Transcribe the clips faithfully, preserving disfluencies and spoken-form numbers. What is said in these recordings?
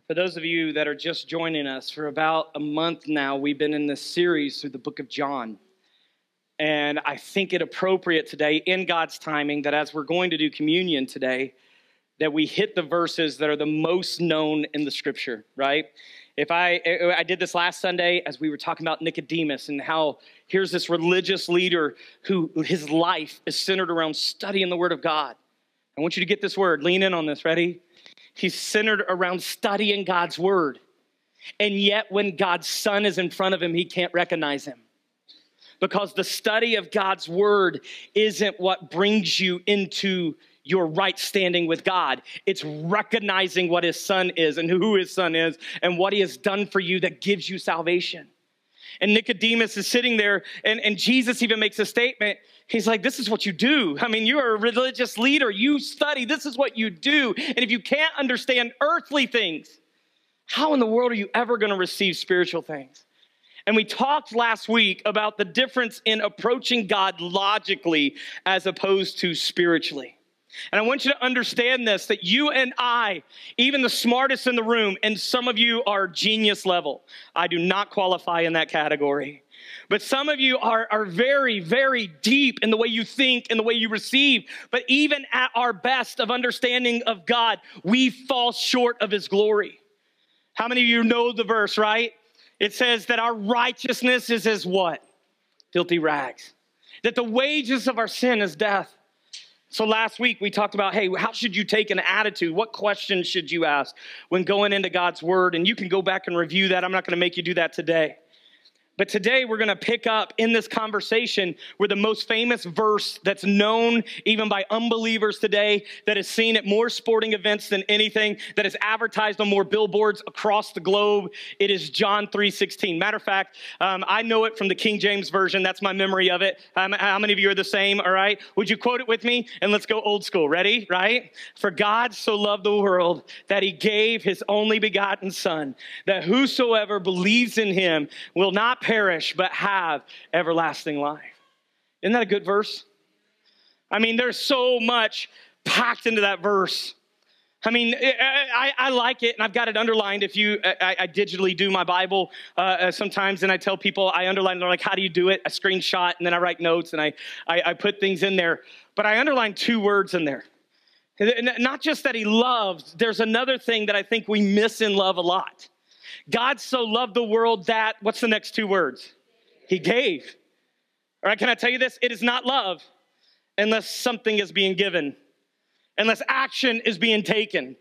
For those of you that are just joining us, for about a month now, we've been in this series through the book of John. And I think it appropriate today, in God's timing, that as we're going to do communion today, that we hit the verses that are the most known in the scripture, right? If I, I did this last Sunday as we were talking about Nicodemus and how here's this religious leader who his life is centered around studying the word of God. I want you to get this word. Lean in on this. Ready? He's centered around studying God's word. And yet when God's son is in front of him, he can't recognize him. Because the study of God's word isn't what brings you into your right standing with God. It's recognizing what his son is and who his son is and what he has done for you that gives you salvation. And Nicodemus is sitting there, and, and Jesus even makes a statement. He's like, this is what you do. I mean, you're a religious leader. You study. This is what you do. And if you can't understand earthly things, how in the world are you ever going to receive spiritual things? And we talked last week about the difference in approaching God logically as opposed to spiritually. And I want you to understand this, that you and I, even the smartest in the room, and some of you are genius level. I do not qualify in that category. But some of you are, are very, very deep in the way you think and the way you receive. But even at our best of understanding of God, we fall short of his glory. How many of you know the verse, right? It says that our righteousness is as what? Filthy rags. That the wages of our sin is death. So last week we talked about, hey, how should you take an attitude? What questions should you ask when going into God's word? And you can go back and review that. I'm not going to make you do that today. But today we're going to pick up in this conversation where the most famous verse that's known even by unbelievers today, that is seen at more sporting events than anything, that is advertised on more billboards across the globe. It is John three sixteen. Matter of fact, um, I know it from the King James Version. That's my memory of it. Um, how many of you are the same? All right. Would you quote it with me? And let's go old school. Ready? Right? For God so loved the world that he gave his only begotten son, that whosoever believes in him will not perish, but have everlasting life. Isn't that a good verse? I mean, there's so much packed into that verse. I mean, I, I like it, and I've got it underlined. If you, I, I digitally do my Bible uh, sometimes, and I tell people I underline. They're like, "How do you do it?" I screenshot, and then I write notes, and I, I, I put things in there. But I underline two words in there. Not just that he loved. There's another thing that I think we miss in love a lot. God so loved the world that, what's the next two words? He gave. All right, can I tell you this? It is not love unless something is being given, unless action is being taken.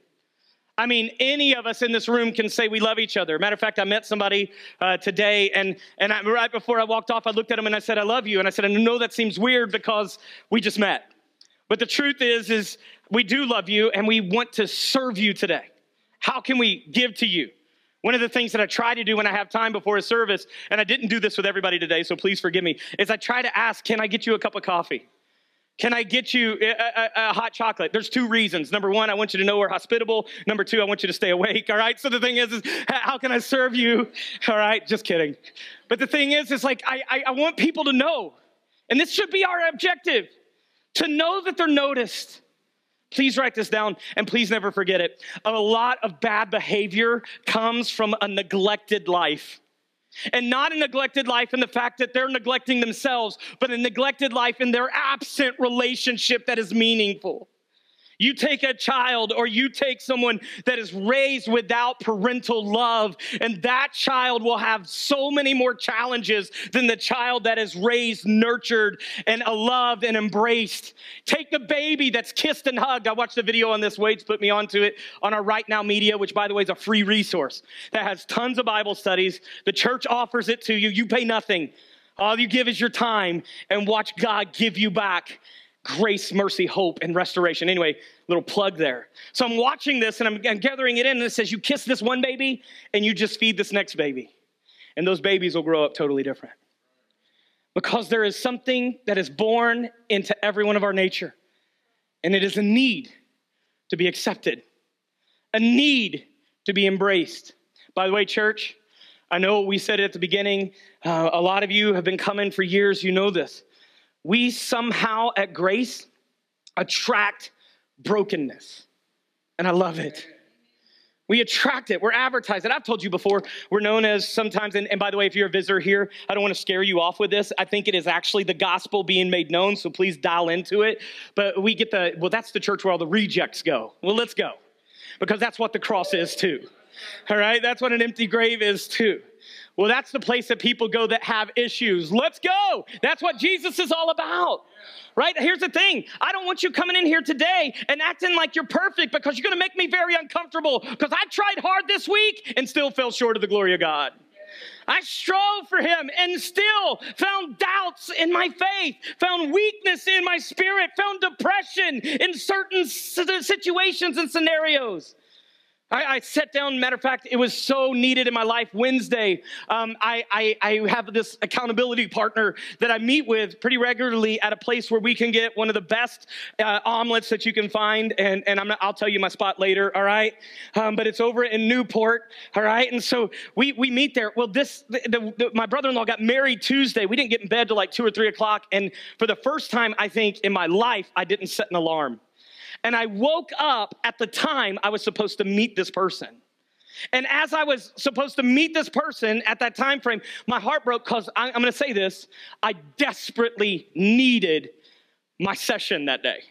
I mean, any of us in this room can say we love each other. Matter of fact, I met somebody uh, today, and, and I, right before I walked off, I looked at him and I said, I love you. And I said, I know that seems weird because we just met. But the truth is, is we do love you, and we want to serve you today. How can we give to you? One of the things that I try to do when I have time before a service, and I didn't do this with everybody today, so please forgive me, is I try to ask, can I get you a cup of coffee? Can I get you a, a, a hot chocolate? There's two reasons. Number one, I want you to know we're hospitable. Number two, I want you to stay awake, all right? So the thing is, is how can I serve you? All right, just kidding. But the thing is, is like I, I, I want people to know, and this should be our objective, to know that they're noticed. Please write this down, and please never forget it. A lot of bad behavior comes from a neglected life. And not a neglected life in the fact that they're neglecting themselves, but a neglected life in their absent relationship that is meaningful. You take a child, or you take someone that is raised without parental love, and that child will have so many more challenges than the child that is raised, nurtured, and loved and embraced. Take the baby that's kissed and hugged. I watched a video on this. Wade's put me onto it on our Right Now Media, which, by the way, is a free resource that has tons of Bible studies. The church offers it to you. You pay nothing. All you give is your time, and watch God give you back grace, mercy, hope, and restoration. Anyway, little plug there. So I'm watching this, and I'm, I'm gathering it in, and it says you kiss this one baby, and you just feed this next baby. And those babies will grow up totally different. Because there is something that is born into every one of our nature, and it is a need to be accepted, a need to be embraced. By the way, church, I know we said it at the beginning. Uh, a lot of you have been coming for years. You know this. We somehow at Grace attract brokenness. And I love it. We attract it. We're advertised it. I've told you before, we're known as sometimes, and, and by the way, if you're a visitor here, I don't want to scare you off with this. I think it is actually the gospel being made known, so please dial into it. But we get the, well, that's the church where all the rejects go. Well, let's go, because that's what the cross is too. All right? That's what an empty grave is too. Well, that's the place that people go that have issues. Let's go. That's what Jesus is all about. Right? Here's the thing. I don't want you coming in here today and acting like you're perfect, because you're going to make me very uncomfortable, because I tried hard this week and still fell short of the glory of God. I strove for him and still found doubts in my faith, found weakness in my spirit, found depression in certain situations and scenarios. I, I sat down, matter of fact, it was so needed in my life. Wednesday, um, I, I, I have this accountability partner that I meet with pretty regularly at a place where we can get one of the best uh, omelets that you can find. And, and I'm not, I'll tell you my spot later, all right? Um, but it's over in Newport, all right? And so we, we meet there. Well, this the, the, the, my brother-in-law got married Tuesday. We didn't get in bed till like two or three o'clock. And for the first time, I think, in my life, I didn't set an alarm. And I woke up at the time I was supposed to meet this person. And as I was supposed to meet this person at that time frame, my heart broke, because I'm going to say this, I desperately needed my session that day.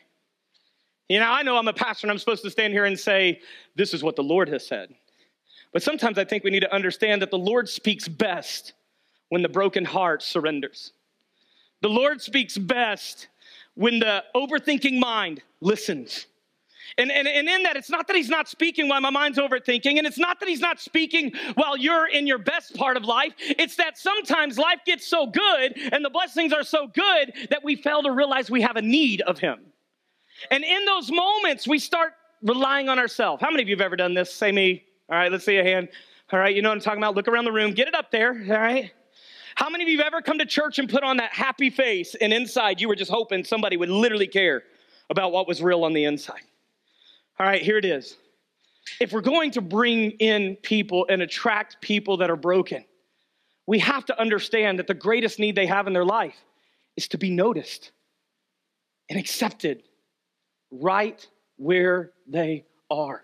You know, I know I'm a pastor and I'm supposed to stand here and say, this is what the Lord has said. But sometimes I think we need to understand that the Lord speaks best when the broken heart surrenders. The Lord speaks best when the overthinking mind listens. And, and, and in that, it's not that he's not speaking while my mind's overthinking, and it's not that he's not speaking while you're in your best part of life. It's that sometimes life gets so good and the blessings are so good that we fail to realize we have a need of him. And in those moments, we start relying on ourselves. How many of you have ever done this? Say me. All right, let's see a hand. All right, you know what I'm talking about. Look around the room. Get it up there. All right. How many of you have ever come to church and put on that happy face, and inside you were just hoping somebody would literally care about what was real on the inside? All right, here it is. If we're going to bring in people and attract people that are broken, we have to understand that the greatest need they have in their life is to be noticed and accepted right where they are.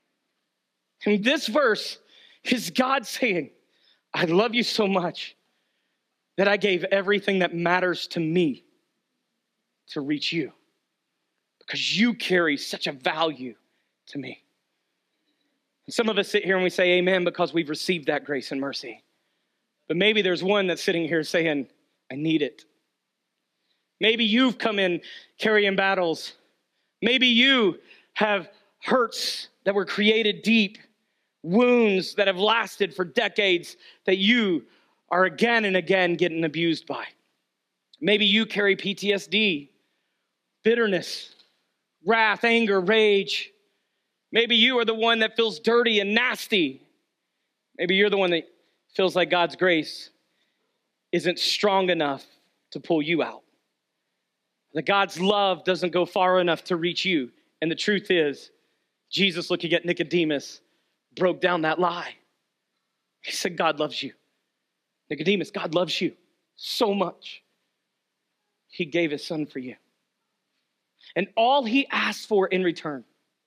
And this verse is God saying, I love you so much that I gave everything that matters to me to reach you, because you carry such a value to me. And some of us sit here and we say amen because we've received that grace and mercy. But maybe there's one that's sitting here saying, I need it. Maybe you've come in carrying battles. Maybe you have hurts that were created deep, wounds that have lasted for decades that you are again and again getting abused by. Maybe you carry P T S D, bitterness, wrath, anger, rage. Maybe you are the one that feels dirty and nasty. Maybe you're the one that feels like God's grace isn't strong enough to pull you out. That God's love doesn't go far enough to reach you. And the truth is, Jesus, looking at Nicodemus, broke down that lie. He said, God loves you. Nicodemus, God loves you so much. He gave his son for you. And all he asked for in return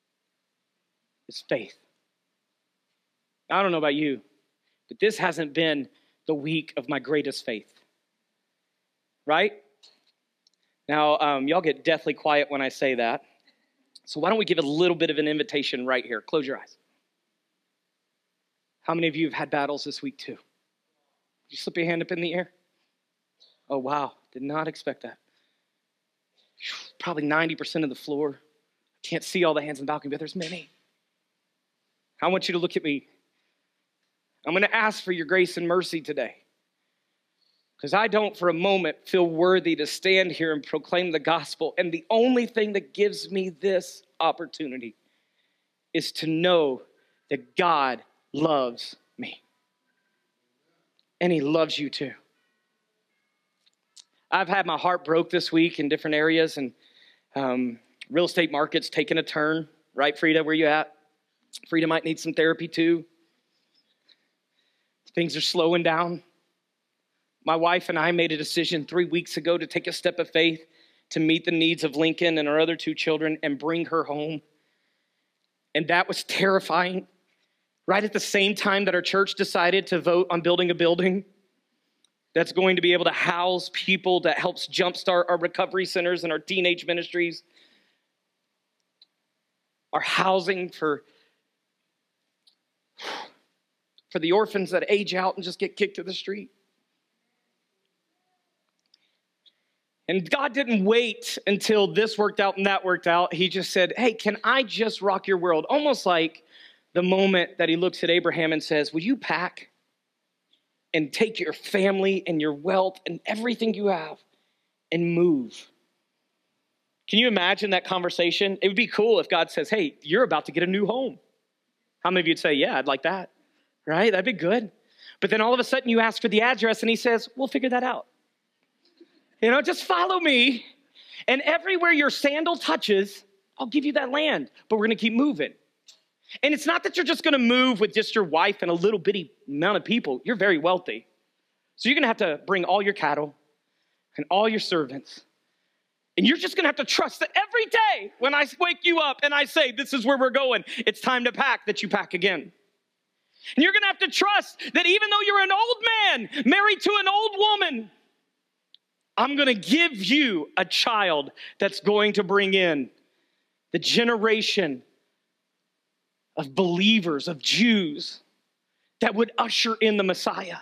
is faith. I don't know about you, but this hasn't been the week of my greatest faith. Right? Now, um, y'all get deathly quiet when I say that. So why don't we give a little bit of an invitation right here? Close your eyes. How many of you have had battles this week too? Did you slip your hand up in the air? Oh, wow. Did not expect that. Probably ninety percent of the floor. Can't see all the hands in the balcony, but there's many. I want you to look at me. I'm going to ask for your grace and mercy today, because I don't for a moment feel worthy to stand here and proclaim the gospel. And the only thing that gives me this opportunity is to know that God loves me. And he loves you too. I've had my heart broke this week in different areas, and um, real estate market's taking a turn. Right, Frida, where you at? Frida might need some therapy too. Things are slowing down. My wife and I made a decision three weeks ago to take a step of faith to meet the needs of Lincoln and our other two children and bring her home. And that was terrifying. right at the same time that our church decided to vote on building a building that's going to be able to house people, that helps jumpstart our recovery centers and our teenage ministries, our housing for, for the orphans that age out and just get kicked to the street. And God didn't wait until this worked out and that worked out. He just said, hey, can I just rock your world? Almost like the moment that he looks at Abraham and says, will you pack and take your family and your wealth and everything you have and move? Can you imagine that conversation? It would be cool if God says, hey, you're about to get a new home. How many of you'd say, yeah, I'd like that, right? That'd be good. But then all of a sudden you ask for the address and he says, we'll figure that out. You know, just follow me, and everywhere your sandal touches, I'll give you that land, but we're going to keep moving. And it's not that you're just going to move with just your wife and a little bitty amount of people. You're very wealthy. So you're going to have to bring all your cattle and all your servants, and you're just going to have to trust that every day when I wake you up and I say, this is where we're going, it's time to pack, that you pack again. And you're going to have to trust that even though you're an old man married to an old woman, I'm going to give you a child that's going to bring in the generation of believers, of Jews, that would usher in the Messiah.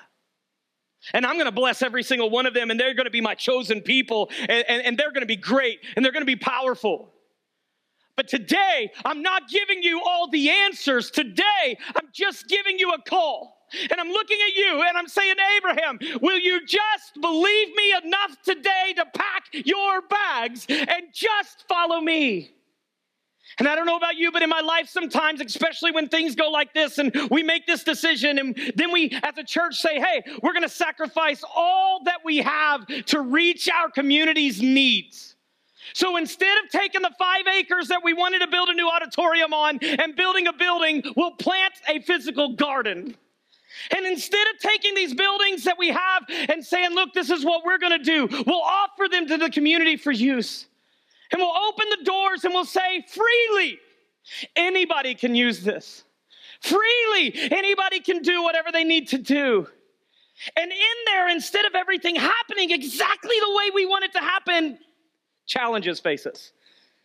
And I'm going to bless every single one of them, and they're going to be my chosen people, and, and, and they're going to be great, and they're going to be powerful. But today, I'm not giving you all the answers. Today, I'm just giving you a call. And I'm looking at you and I'm saying, Abraham, will you just believe me enough today to pack your bags and just follow me? And I don't know about you, but in my life sometimes, especially when things go like this and we make this decision and then we as a church say, hey, we're going to sacrifice all that we have to reach our community's needs. So instead of taking the five acres that we wanted to build a new auditorium on and building a building, we'll plant a physical garden. And instead of taking these buildings that we have and saying, look, this is what we're going to do, we'll offer them to the community for use. And we'll open the doors and we'll say, freely, anybody can use this. Freely, anybody can do whatever they need to do. And in there, instead of everything happening exactly the way we want it to happen, challenges face us.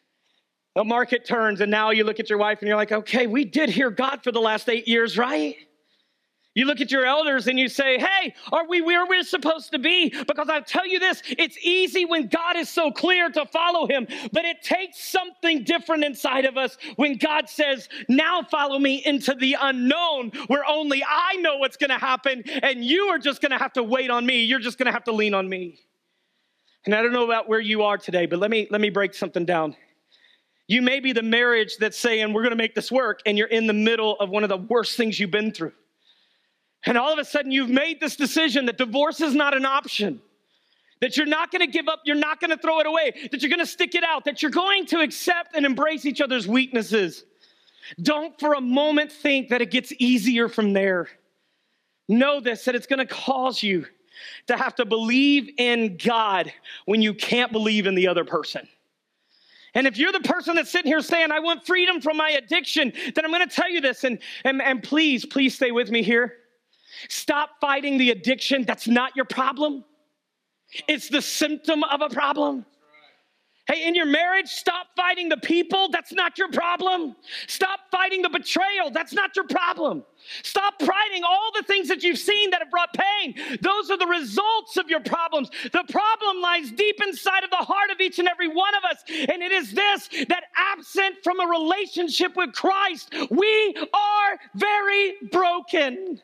The market turns and now you look at your wife and you're like, okay, we did hear God for the last eight years, right? You look at your elders and you say, hey, are we where we're supposed to be? Because I'll tell you this, it's easy when God is so clear to follow him, but it takes something different inside of us when God says, now follow me into the unknown where only I know what's going to happen and you are just going to have to wait on me. You're just going to have to lean on me. And I don't know about where you are today, but let me, let me break something down. You may be the marriage that's saying, we're going to make this work, and you're in the middle of one of the worst things you've been through. And all of a sudden, you've made this decision that divorce is not an option, that you're not going to give up, you're not going to throw it away, that you're going to stick it out, that you're going to accept and embrace each other's weaknesses. Don't for a moment think that it gets easier from there. Know this, that it's going to cause you to have to believe in God when you can't believe in the other person. And if you're the person that's sitting here saying, I want freedom from my addiction, then I'm going to tell you this, and, and, and please, please stay with me here. Stop fighting the addiction. That's not your problem. It's the symptom of a problem. Hey, in your marriage, stop fighting the people. That's not your problem. Stop fighting the betrayal. That's not your problem. Stop fighting all the things that you've seen that have brought pain. Those are the results of your problems. The problem lies deep inside of the heart of each and every one of us. And it is this, that absent from a relationship with Christ, we are very broken.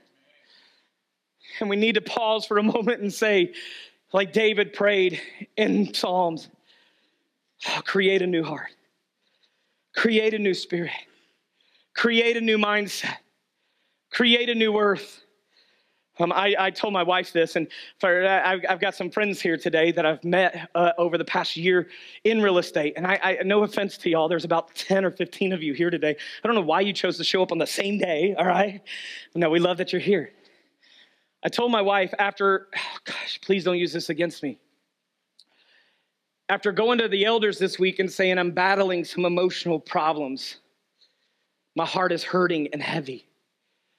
And we need to pause for a moment and say, like David prayed in Psalms, oh, create a new heart, create a new spirit, create a new mindset, create a new earth. Um, I, I told my wife this, and for, I've, I've got some friends here today that I've met uh, over the past year in real estate. And I, I, no offense to y'all, there's about ten or fifteen of you here today. I don't know why you chose to show up on the same day, all right? No, we love that you're here. I told my wife after, oh gosh, please don't use this against me. After going to the elders this week and saying I'm battling some emotional problems, my heart is hurting and heavy.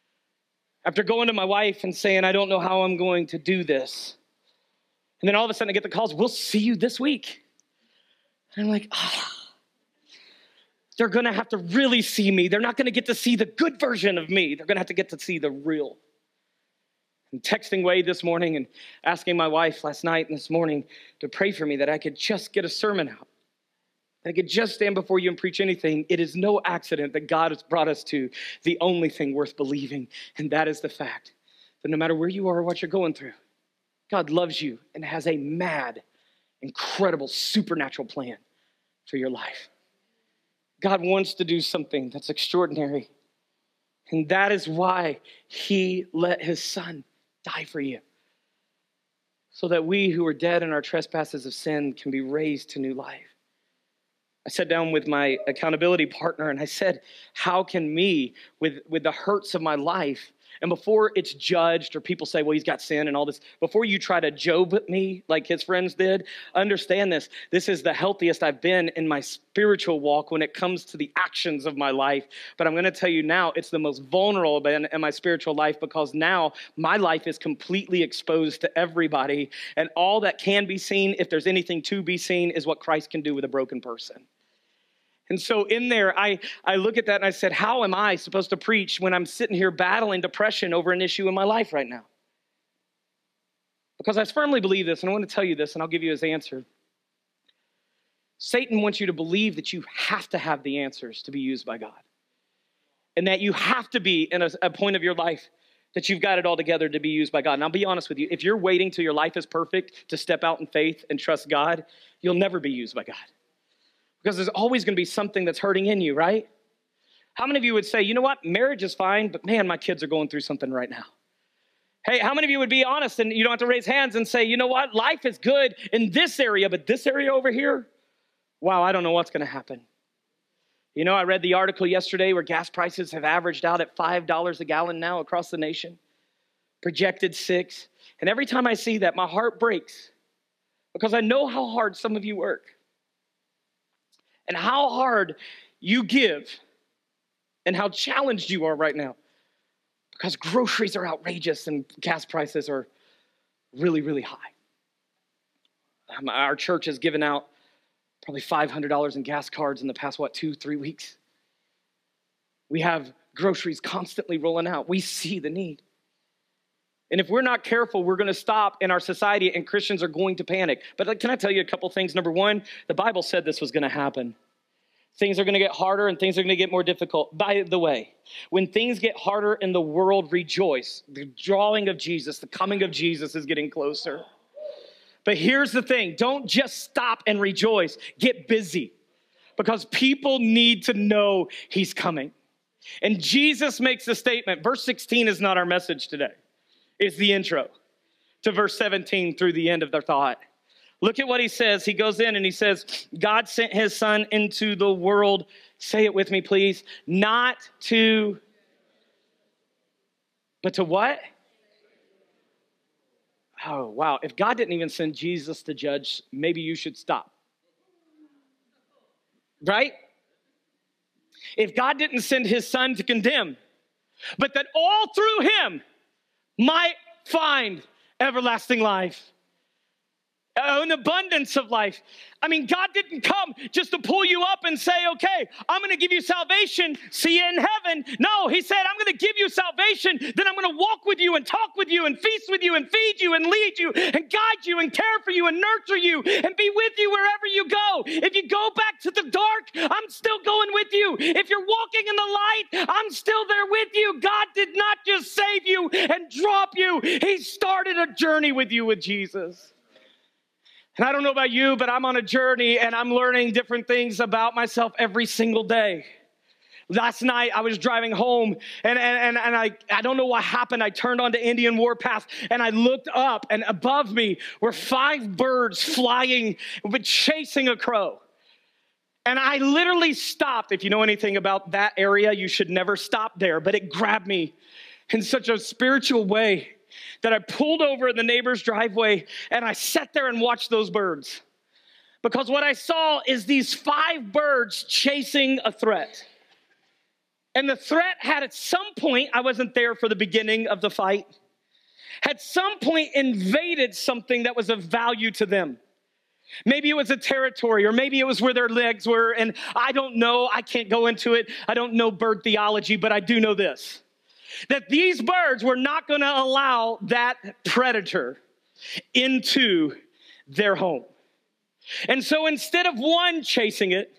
After going to my wife and saying, I don't know how I'm going to do this. And then all of a sudden I get the calls, we'll see you this week. And I'm like, ah, oh, they're going to have to really see me. They're not going to get to see the good version of me. They're going to have to get to see the real. And texting Wade this morning and asking my wife last night and this morning to pray for me that I could just get a sermon out. I could just stand before you and preach anything. It is no accident that God has brought us to the only thing worth believing, and that is the fact that no matter where you are or what you're going through, God loves you and has a mad, incredible, supernatural plan for your life. God wants to do something that's extraordinary, and that is why he let his son die for you, so that we who are dead in our trespasses of sin can be raised to new life. I sat down with my accountability partner and I said, how can me, with, with the hurts of my life, and before it's judged or people say, well, he's got sin and all this, before you try to Job me like his friends did, understand this. This is the healthiest I've been in my spiritual walk when it comes to the actions of my life. But I'm going to tell you now, it's the most vulnerable in, in my spiritual life, because now my life is completely exposed to everybody. And all that can be seen, if there's anything to be seen, is what Christ can do with a broken person. And so in there, I, I look at that and I said, how am I supposed to preach when I'm sitting here battling depression over an issue in my life right now? Because I firmly believe this, and I want to tell you this, and I'll give you his answer. Satan wants you to believe that you have to have the answers to be used by God. And that you have to be in a, a point of your life that you've got it all together to be used by God. And I'll be honest with you, if you're waiting till your life is perfect to step out in faith and trust God, you'll never be used by God. Because there's always going to be something that's hurting in you, right? How many of you would say, you know what, marriage is fine, but man, my kids are going through something right now? Hey, how many of you would be honest, and you don't have to raise hands and say, you know what, life is good in this area, but this area over here, wow, I don't know what's going to happen. You know, I read the article yesterday where gas prices have averaged out at five dollars a gallon now across the nation, projected six. And every time I see that, my heart breaks, because I know how hard some of you work. And how hard you give and how challenged you are right now, because groceries are outrageous and gas prices are really, really high. Um, our church has given out probably five hundred dollars in gas cards in the past, what, two, three weeks. We have groceries constantly rolling out. We see the need. And if we're not careful, we're going to stop in our society and Christians are going to panic. But can I tell you a couple things? Number one, the Bible said this was going to happen. Things are going to get harder and things are going to get more difficult. By the way, when things get harder in the world, rejoice. The drawing of Jesus, the coming of Jesus is getting closer. But here's the thing. Don't just stop and rejoice. Get busy, because people need to know he's coming. And Jesus makes a statement. Verse sixteen is not our message today. It's the intro to verse seventeen through the end of their thought. Look at what he says. He goes in and he says, God sent his son into the world. Say it with me, please. Not to, but to what? Oh, wow. If God didn't even send Jesus to judge, maybe you should stop. Right? If God didn't send his son to condemn, but that all through him might find everlasting life. An abundance of life. I mean, God didn't come just to pull you up and say, okay, I'm going to give you salvation, see you in heaven. No, he said, I'm going to give you salvation, then I'm going to walk with you and talk with you and feast with you and feed you and lead you and guide you and care for you and nurture you and be with you wherever you go. If you go back to the dark, I'm still going with you. If you're walking in the light, I'm still there with you. God did not just save you and drop you. He started a journey with you with Jesus. And I don't know about you, but I'm on a journey and I'm learning different things about myself every single day. Last night, I was driving home, and, and, and I, I don't know what happened. I turned onto Indian Warpath, and I looked up, and above me were five birds flying, but chasing a crow. And I literally stopped. If you know anything about that area, you should never stop there. But it grabbed me in such a spiritual way that I pulled over in the neighbor's driveway and I sat there and watched those birds. Because what I saw is these five birds chasing a threat. And the threat had at some point, I wasn't there for the beginning of the fight, had some point invaded something that was of value to them. Maybe it was a territory, or maybe it was where their legs were, and I don't know. I can't go into it. I don't know bird theology, but I do know this, that these birds were not going to allow that predator into their home. And so instead of one chasing it,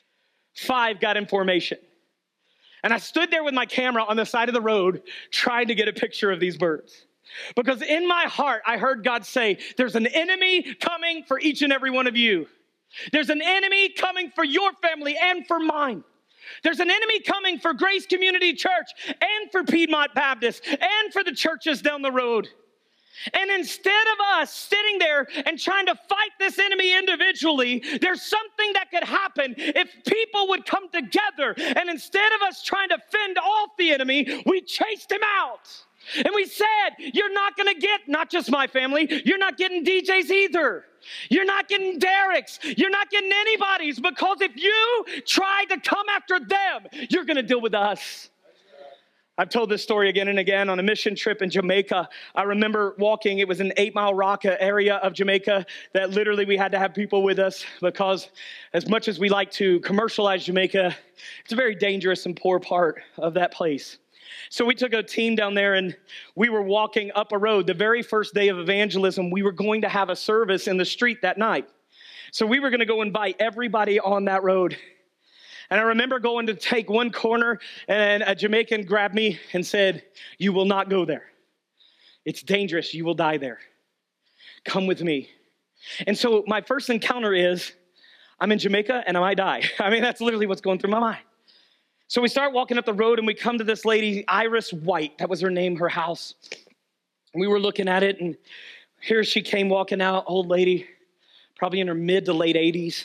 five got in formation. And I stood there with my camera on the side of the road trying to get a picture of these birds. Because in my heart, I heard God say, there's an enemy coming for each and every one of you. There's an enemy coming for your family and for mine. There's an enemy coming for Grace Community Church and for Piedmont Baptist and for the churches down the road. And instead of us sitting there and trying to fight this enemy individually, there's something that could happen if people would come together. And instead of us trying to fend off the enemy, we chased him out. And we said, you're not going to get, not just my family, you're not getting D Js either. You're not getting Derek's. You're not getting anybody's, because if you try to come after them, you're going to deal with us. I've told this story again and again on a mission trip in Jamaica. I remember walking, it was an eight mile rock area of Jamaica that literally we had to have people with us, because as much as we like to commercialize Jamaica, it's a very dangerous and poor part of that place. So we took a team down there and we were walking up a road. The very first day of evangelism, we were going to have a service in the street that night. So we were going to go invite everybody on that road. And I remember going to take one corner, and a Jamaican grabbed me and said, you will not go there. It's dangerous. You will die there. Come with me. And so my first encounter is, I'm in Jamaica and I might die. I mean, that's literally what's going through my mind. So we start walking up the road and we come to this lady, Iris White. That was her name, her house. We were looking at it, and here she came walking out, old lady, probably in her mid to late eighties.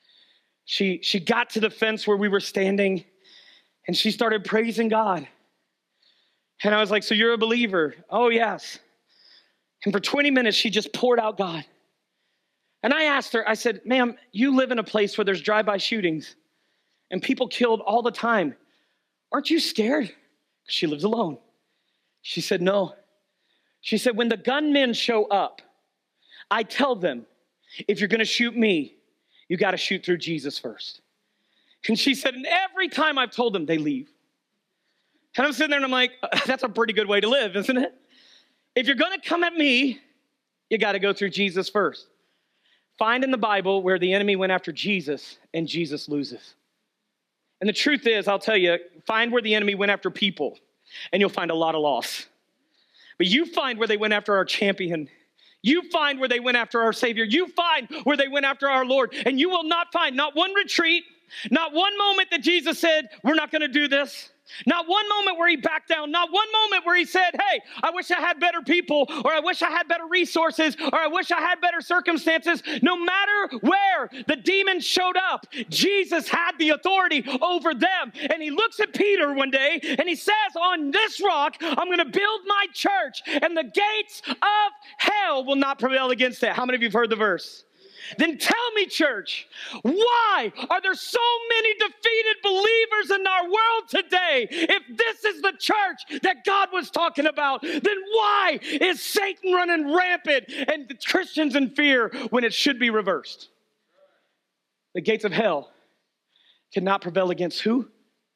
She, she got to the fence where we were standing, and she started praising God. And I was like, so you're a believer? Oh, yes. And for twenty minutes, she just poured out God. And I asked her, I said, ma'am, you live in a place where there's drive-by shootings and people killed all the time. Aren't you scared? She lives alone. She said, no. She said, when the gunmen show up, I tell them, if you're going to shoot me, you got to shoot through Jesus first. And she said, and every time I've told them, they leave. And I'm sitting there and I'm like, that's a pretty good way to live, isn't it? If you're going to come at me, you got to go through Jesus first. Find in the Bible where the enemy went after Jesus and Jesus loses. And the truth is, I'll tell you, find where the enemy went after people and you'll find a lot of loss. But you find where they went after our champion. You find where they went after our Savior. You find where they went after our Lord. And you will not find not one retreat, not one moment that Jesus said, we're not going to do this. Not one moment where he backed down. Not one moment where he said, hey, I wish I had better people, or I wish I had better resources, or I wish I had better circumstances. No matter where the demons showed up, Jesus had the authority over them. And he looks at Peter one day and he says, on this rock, I'm going to build my church, and the gates of hell will not prevail against it. How many of you have heard the verse? Then tell me, church, why are there so many defeated believers in our world today? If this is the church that God was talking about, then why is Satan running rampant and the Christians in fear when it should be reversed? The gates of hell cannot prevail against who?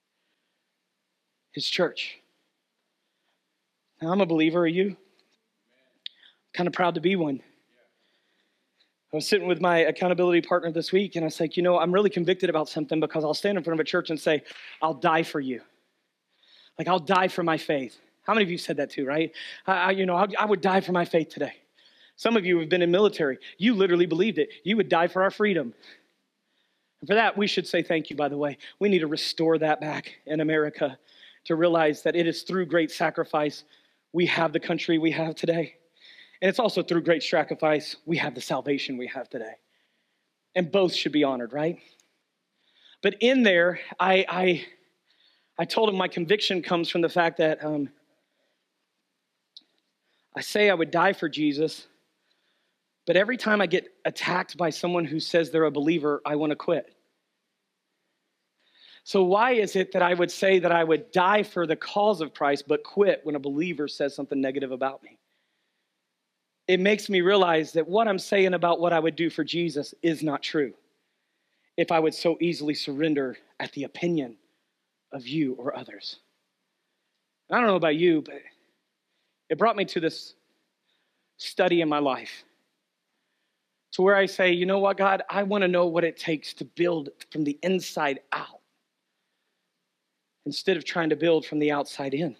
His church. Now, I'm a believer. Are you? I'm kind of proud to be one. I was sitting with my accountability partner this week, and I was like, you know, I'm really convicted about something, because I'll stand in front of a church and say, I'll die for you. Like, I'll die for my faith. How many of you said that too, right? I, I, you know, I, I would die for my faith today. Some of you have been in military. You literally believed it. You would die for our freedom. And for that, we should say thank you, by the way. We need to restore that back in America, to realize that it is through great sacrifice we have the country we have today. And it's also through great sacrifice we have the salvation we have today. And both should be honored, right? But in there, I I, I told him my conviction comes from the fact that um, I say I would die for Jesus, but every time I get attacked by someone who says they're a believer, I want to quit. So why is it that I would say that I would die for the cause of Christ, but quit when a believer says something negative about me? It makes me realize that what I'm saying about what I would do for Jesus is not true if I would so easily surrender at the opinion of you or others. I don't know about you, but it brought me to this study in my life to where I say, you know what, God, I want to know what it takes to build from the inside out instead of trying to build from the outside in.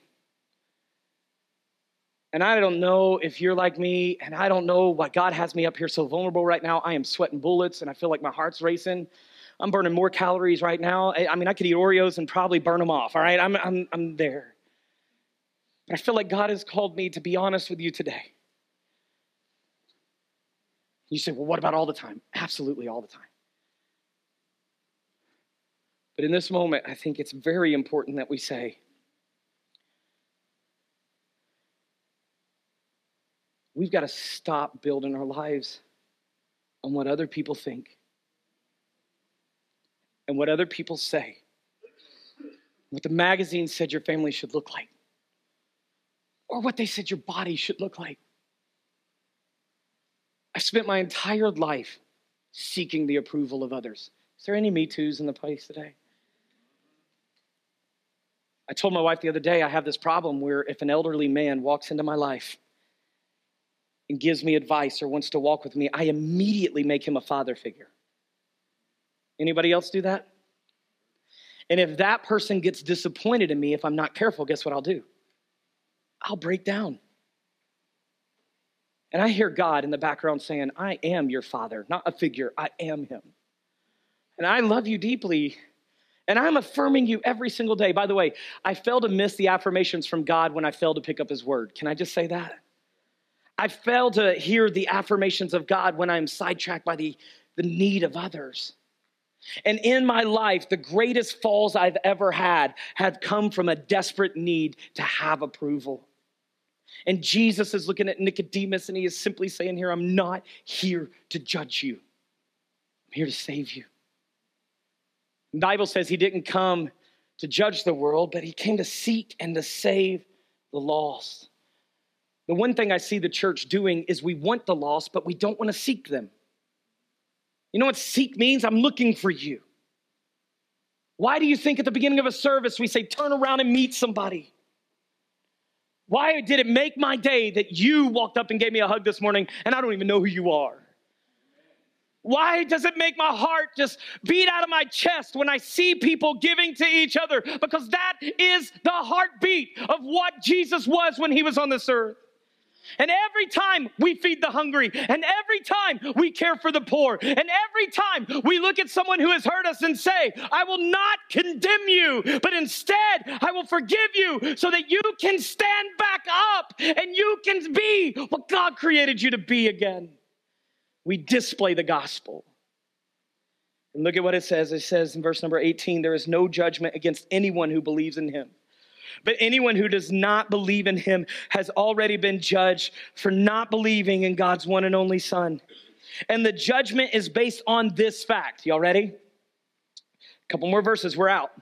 And I don't know if you're like me, and I don't know why God has me up here so vulnerable right now. I am sweating bullets, and I feel like my heart's racing. I'm burning more calories right now. I mean, I could eat Oreos and probably burn them off, all right? I'm, I'm, I'm there. But I feel like God has called me to be honest with you today. You say, well, what about all the time? Absolutely all the time. But in this moment, I think it's very important that we say, we've got to stop building our lives on what other people think and what other people say, what the magazine said your family should look like, or what they said your body should look like. I spent my entire life seeking the approval of others. Is there any Me Too's in the place today? I told my wife the other day I have this problem where if an elderly man walks into my life and gives me advice or wants to walk with me, I immediately make him a father figure. Anybody else do that? And if that person gets disappointed in me, if I'm not careful, guess what I'll do? I'll break down. And I hear God in the background saying, I am your father, not a figure. I am him. And I love you deeply. And I'm affirming you every single day. By the way, I fail to miss the affirmations from God when I fail to pick up his word. Can I just say that? I fail to hear the affirmations of God when I'm sidetracked by the, the need of others. And in my life, the greatest falls I've ever had have come from a desperate need to have approval. And Jesus is looking at Nicodemus and he is simply saying here, I'm not here to judge you. I'm here to save you. The Bible says he didn't come to judge the world, but he came to seek and to save the lost. The one thing I see the church doing is we want the lost, but we don't want to seek them. You know what seek means? I'm looking for you. Why do you think at the beginning of a service we say, turn around and meet somebody? Why did it make my day that you walked up and gave me a hug this morning and I don't even know who you are? Why does it make my heart just beat out of my chest when I see people giving to each other? Because that is the heartbeat of what Jesus was when he was on this earth. And every time we feed the hungry, and every time we care for the poor, and every time we look at someone who has hurt us and say, I will not condemn you, but instead I will forgive you so that you can stand back up and you can be what God created you to be again. We display the gospel. And look at what it says. It says in verse number eighteen, there is no judgment against anyone who believes in him. But anyone who does not believe in him has already been judged for not believing in God's one and only Son. And the judgment is based on this fact. Y'all ready? A couple more verses, we're out.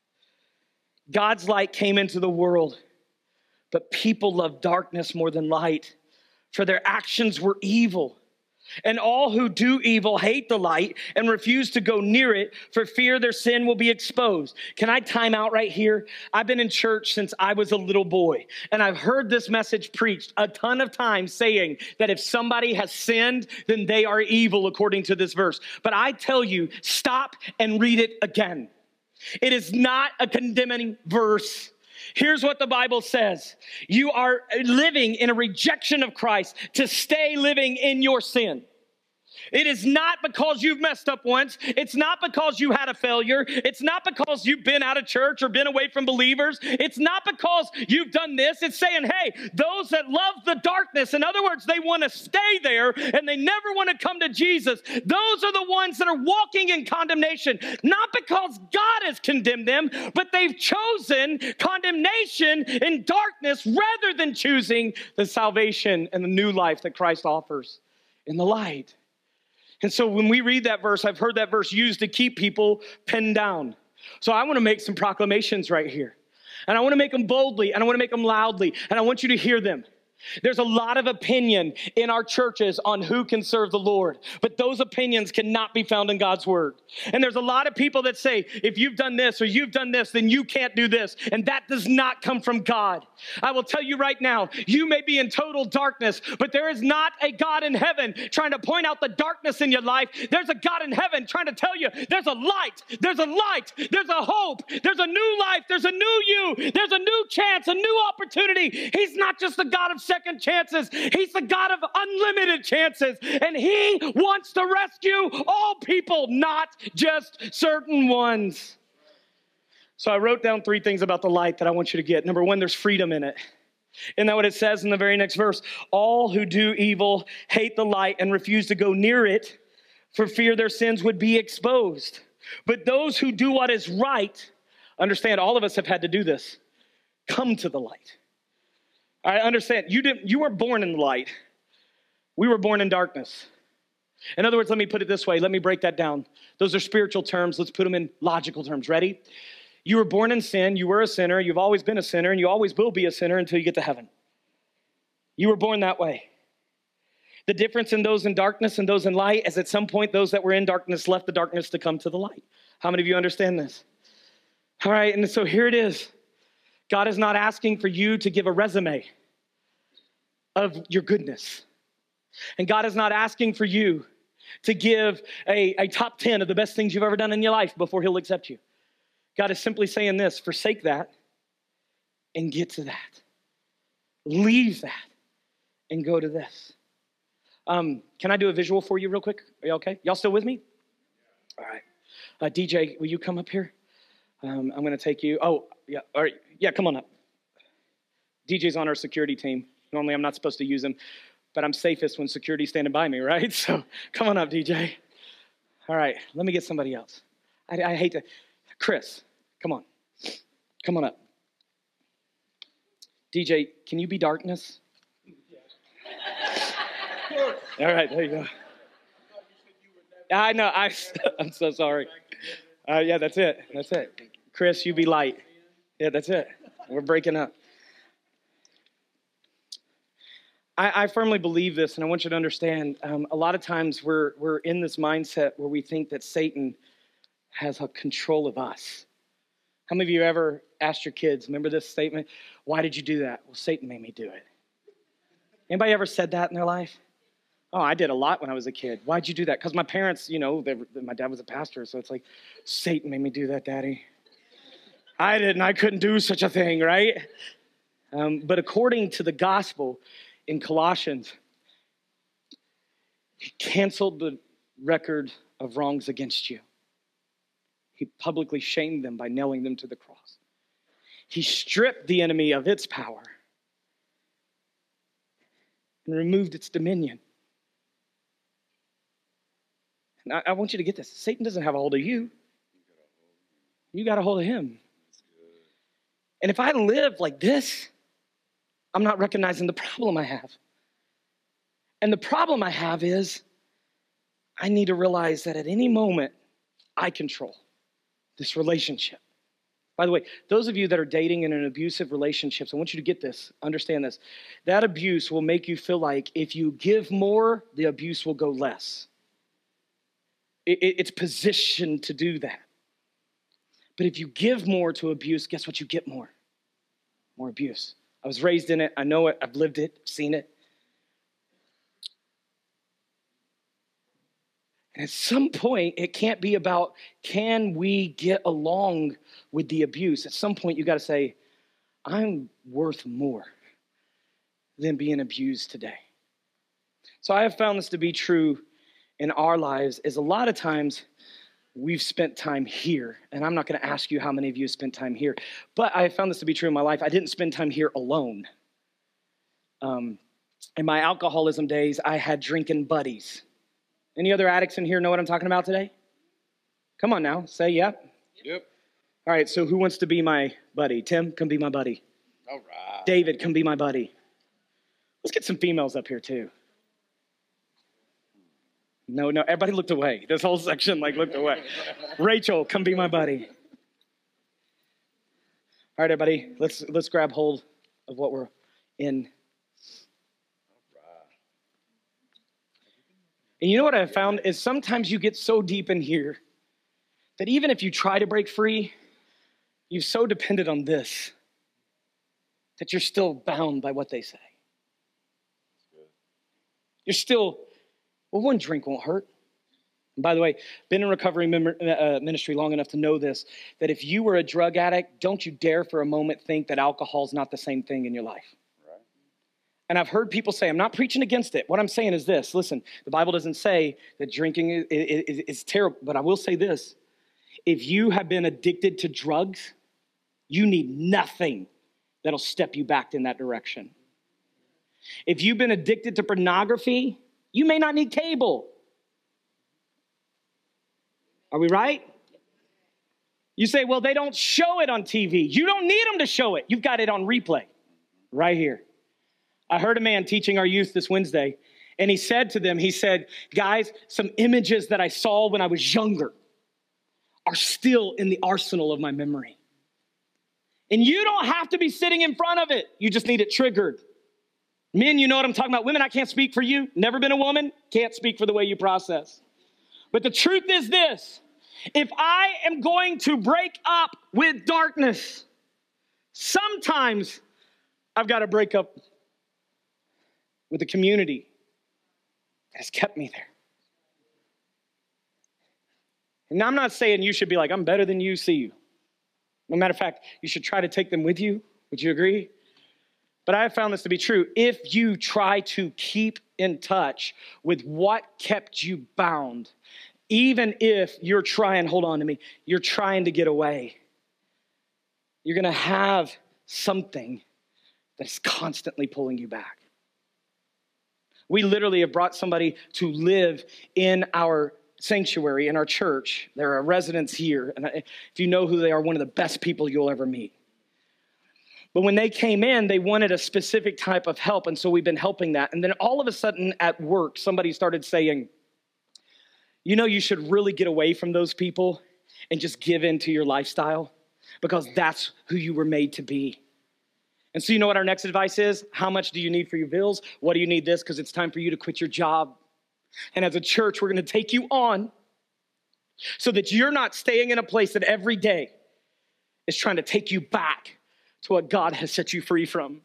God's light came into the world, but people loved darkness more than light, for their actions were evil. And all who do evil hate the light and refuse to go near it for fear their sin will be exposed. Can I time out right here? I've been in church since I was a little boy, and I've heard this message preached a ton of times saying that if somebody has sinned, then they are evil according to this verse. But I tell you, stop and read it again. It is not a condemning verse. Here's what the Bible says. You are living in a rejection of Christ to stay living in your sin. It is not because you've messed up once. It's not because you had a failure. It's not because you've been out of church or been away from believers. It's not because you've done this. It's saying, hey, those that love the darkness, in other words, they want to stay there and they never want to come to Jesus. Those are the ones that are walking in condemnation, not because God has condemned them, but they've chosen condemnation in darkness rather than choosing the salvation and the new life that Christ offers in the light. And so when we read that verse, I've heard that verse used to keep people pinned down. So I want to make some proclamations right here. And I want to make them boldly, and I want to make them loudly, and I want you to hear them. There's a lot of opinion in our churches on who can serve the Lord, but those opinions cannot be found in God's word. And there's a lot of people that say, if you've done this or you've done this, then you can't do this. And that does not come from God. I will tell you right now, you may be in total darkness, but there is not a God in heaven trying to point out the darkness in your life. There's a God in heaven trying to tell you there's a light, there's a light, there's a hope, there's a new life, there's a new you, there's a new chance, a new opportunity. He's not just the God of second chances. He's the God of unlimited chances, and he wants to rescue all people, not just certain ones. So I wrote down three things about the light that I want you to get. Number one, there's freedom in it. Isn't that what it says in the very next verse? All who do evil hate the light and refuse to go near it for fear their sins would be exposed. But those who do what is right, understand, all of us have had to do this, come to the light. I understand, you didn't, you weren't born in the light. We were born in darkness. In other words, let me put it this way. Let me break that down. Those are spiritual terms. Let's put them in logical terms. Ready? You were born in sin. You were a sinner. You've always been a sinner, and you always will be a sinner until you get to heaven. You were born that way. The difference in those in darkness and those in light is at some point those that were in darkness left the darkness to come to the light. How many of you understand this? All right, and so here it is. God is not asking for you to give a resume of your goodness. And God is not asking for you to give a, a top ten of the best things you've ever done in your life before he'll accept you. God is simply saying this, forsake that and get to that. Leave that and go to this. Um, can I do a visual for you real quick? Are you okay? Y'all still with me? All right. Uh, D J, will you come up here? Um, I'm going to take you. Oh, yeah. All right. Yeah, come on up. D J's on our security team. Normally, I'm not supposed to use him, but I'm safest when security's standing by me, right? So come on up, D J. All right. Let me get somebody else. I, I hate to. Chris, come on. Come on up. D J, can you be darkness? All right. There you go. I know. I, I'm so sorry. Uh, yeah, that's it. That's it. Chris, you be light. Yeah, that's it. We're breaking up. I, I firmly believe this, and I want you to understand, um, a lot of times we're we're in this mindset where we think that Satan has a control of us. How many of you ever asked your kids, remember this statement? Why did you do that? Well, Satan made me do it. Anybody ever said that in their life? Oh, I did a lot when I was a kid. Why'd you do that? Because my parents, you know, they, my dad was a pastor, so it's like, Satan made me do that, Daddy. I didn't. I couldn't do such a thing, right? Um, but according to the gospel in Colossians, he canceled the record of wrongs against you. He publicly shamed them by nailing them to the cross. He stripped the enemy of its power and removed its dominion. And I, I want you to get this. Satan doesn't have a hold of you. You got a hold of him. And if I live like this, I'm not recognizing the problem I have. And the problem I have is I need to realize that at any moment, I control this relationship. By the way, those of you that are dating in an abusive relationship, I want you to get this, understand this. That abuse will make you feel like if you give more, the abuse will go less. It, it, it's positioned to do that. But if you give more to abuse, guess what? You get more. More abuse. I was raised in it. I know it. I've lived it, seen it. And at some point, it can't be about, can we get along with the abuse? At some point, you got to say, I'm worth more than being abused today. So I have found this to be true in our lives, is a lot of times we've spent time here. And I'm not going to ask you how many of you spent time here. But I have found this to be true in my life. I didn't spend time here alone. Um, in my alcoholism days, I had drinking buddies. Any other addicts in here know what I'm talking about today? Come on now, say yep. Yep. All right, so who wants to be my buddy? Tim, come be my buddy. All right. David, come be my buddy. Let's get some females up here too. No, no, everybody looked away. This whole section like looked away. Rachel, come be my buddy. All right, everybody, let's let's grab hold of what we're in. And you know what I've found is sometimes you get so deep in here that even if you try to break free, you've so depended on this that you're still bound by what they say. You're still, well, one drink won't hurt. And by the way, been in recovery ministry long enough to know this, that if you were a drug addict, don't you dare for a moment think that alcohol is not the same thing in your life. Right. And I've heard people say, I'm not preaching against it. What I'm saying is this. Listen, the Bible doesn't say that drinking is, is, is terrible, but I will say this. If you have been addicted to drugs, you need nothing that'll step you back in that direction. If you've been addicted to pornography, you may not need cable. Are we right? You say, well, they don't show it on T V. You don't need them to show it. You've got it on replay right here. I heard a man teaching our youth this Wednesday, and he said to them, he said, guys, some images that I saw when I was younger are still in the arsenal of my memory. And you don't have to be sitting in front of it. You just need it triggered. Men, you know what I'm talking about. Women, I can't speak for you. Never been a woman. Can't speak for the way you process. But the truth is this. If I am going to break up with darkness, sometimes I've got to break up with the community that has kept me there. And I'm not saying you should be like, I'm better than you, see you. No matter of fact, you should try to take them with you. Would you agree? But I have found this to be true. If you try to keep in touch with what kept you bound, even if you're trying, hold on to me, you're trying to get away, you're going to have something that's constantly pulling you back. We literally have brought somebody to live in our sanctuary, in our church. They're a residence here. And if you know who they are, one of the best people you'll ever meet. But when they came in, they wanted a specific type of help. And so we've been helping that. And then all of a sudden at work, somebody started saying, you know, you should really get away from those people and just give in to your lifestyle because that's who you were made to be. And so you know what our next advice is? How much do you need for your bills? What do you need this? Because it's time for you to quit your job. And as a church, we're going to take you on so that you're not staying in a place that every day is trying to take you back to what God has set you free from.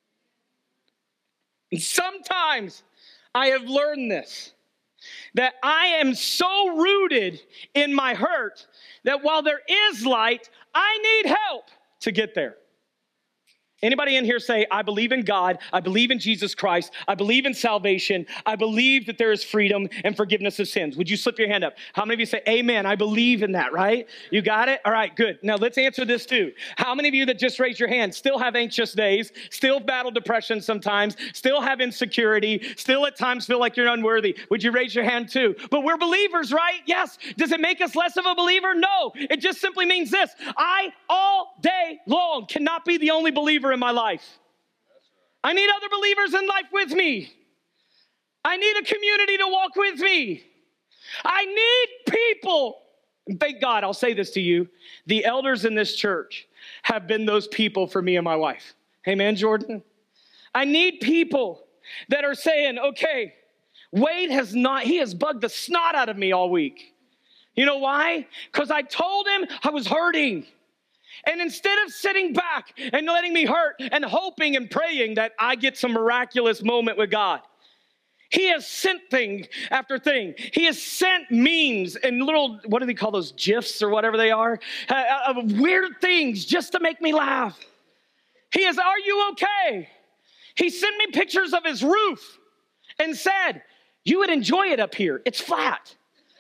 And sometimes I have learned this, that I am so rooted in my hurt that while there is light, I need help to get there. Anybody in here say, I believe in God, I believe in Jesus Christ, I believe in salvation, I believe that there is freedom and forgiveness of sins? Would you slip your hand up? How many of you say, amen, I believe in that, right? You got it? All right, good. Now let's answer this too. How many of you that just raised your hand still have anxious days, still battle depression sometimes, still have insecurity, still at times feel like you're unworthy? Would you raise your hand too? But we're believers, right? Yes. Does it make us less of a believer? No. It just simply means this. I all day long cannot be the only believer in my life. I need other believers in life with me. I need a community to walk with me. I need people. And thank God, I'll say this to you. The elders in this church have been those people for me and my wife. Amen, Jordan? I need people that are saying, okay, Wade has not, he has bugged the snot out of me all week. You know why? Because I told him I was hurting. And instead of sitting back and letting me hurt and hoping and praying that I get some miraculous moment with God, he has sent thing after thing. He has sent memes and little, what do they call those, GIFs or whatever they are, uh, of weird things just to make me laugh. He is, are you okay? He sent me pictures of his roof and said, you would enjoy it up here. It's flat.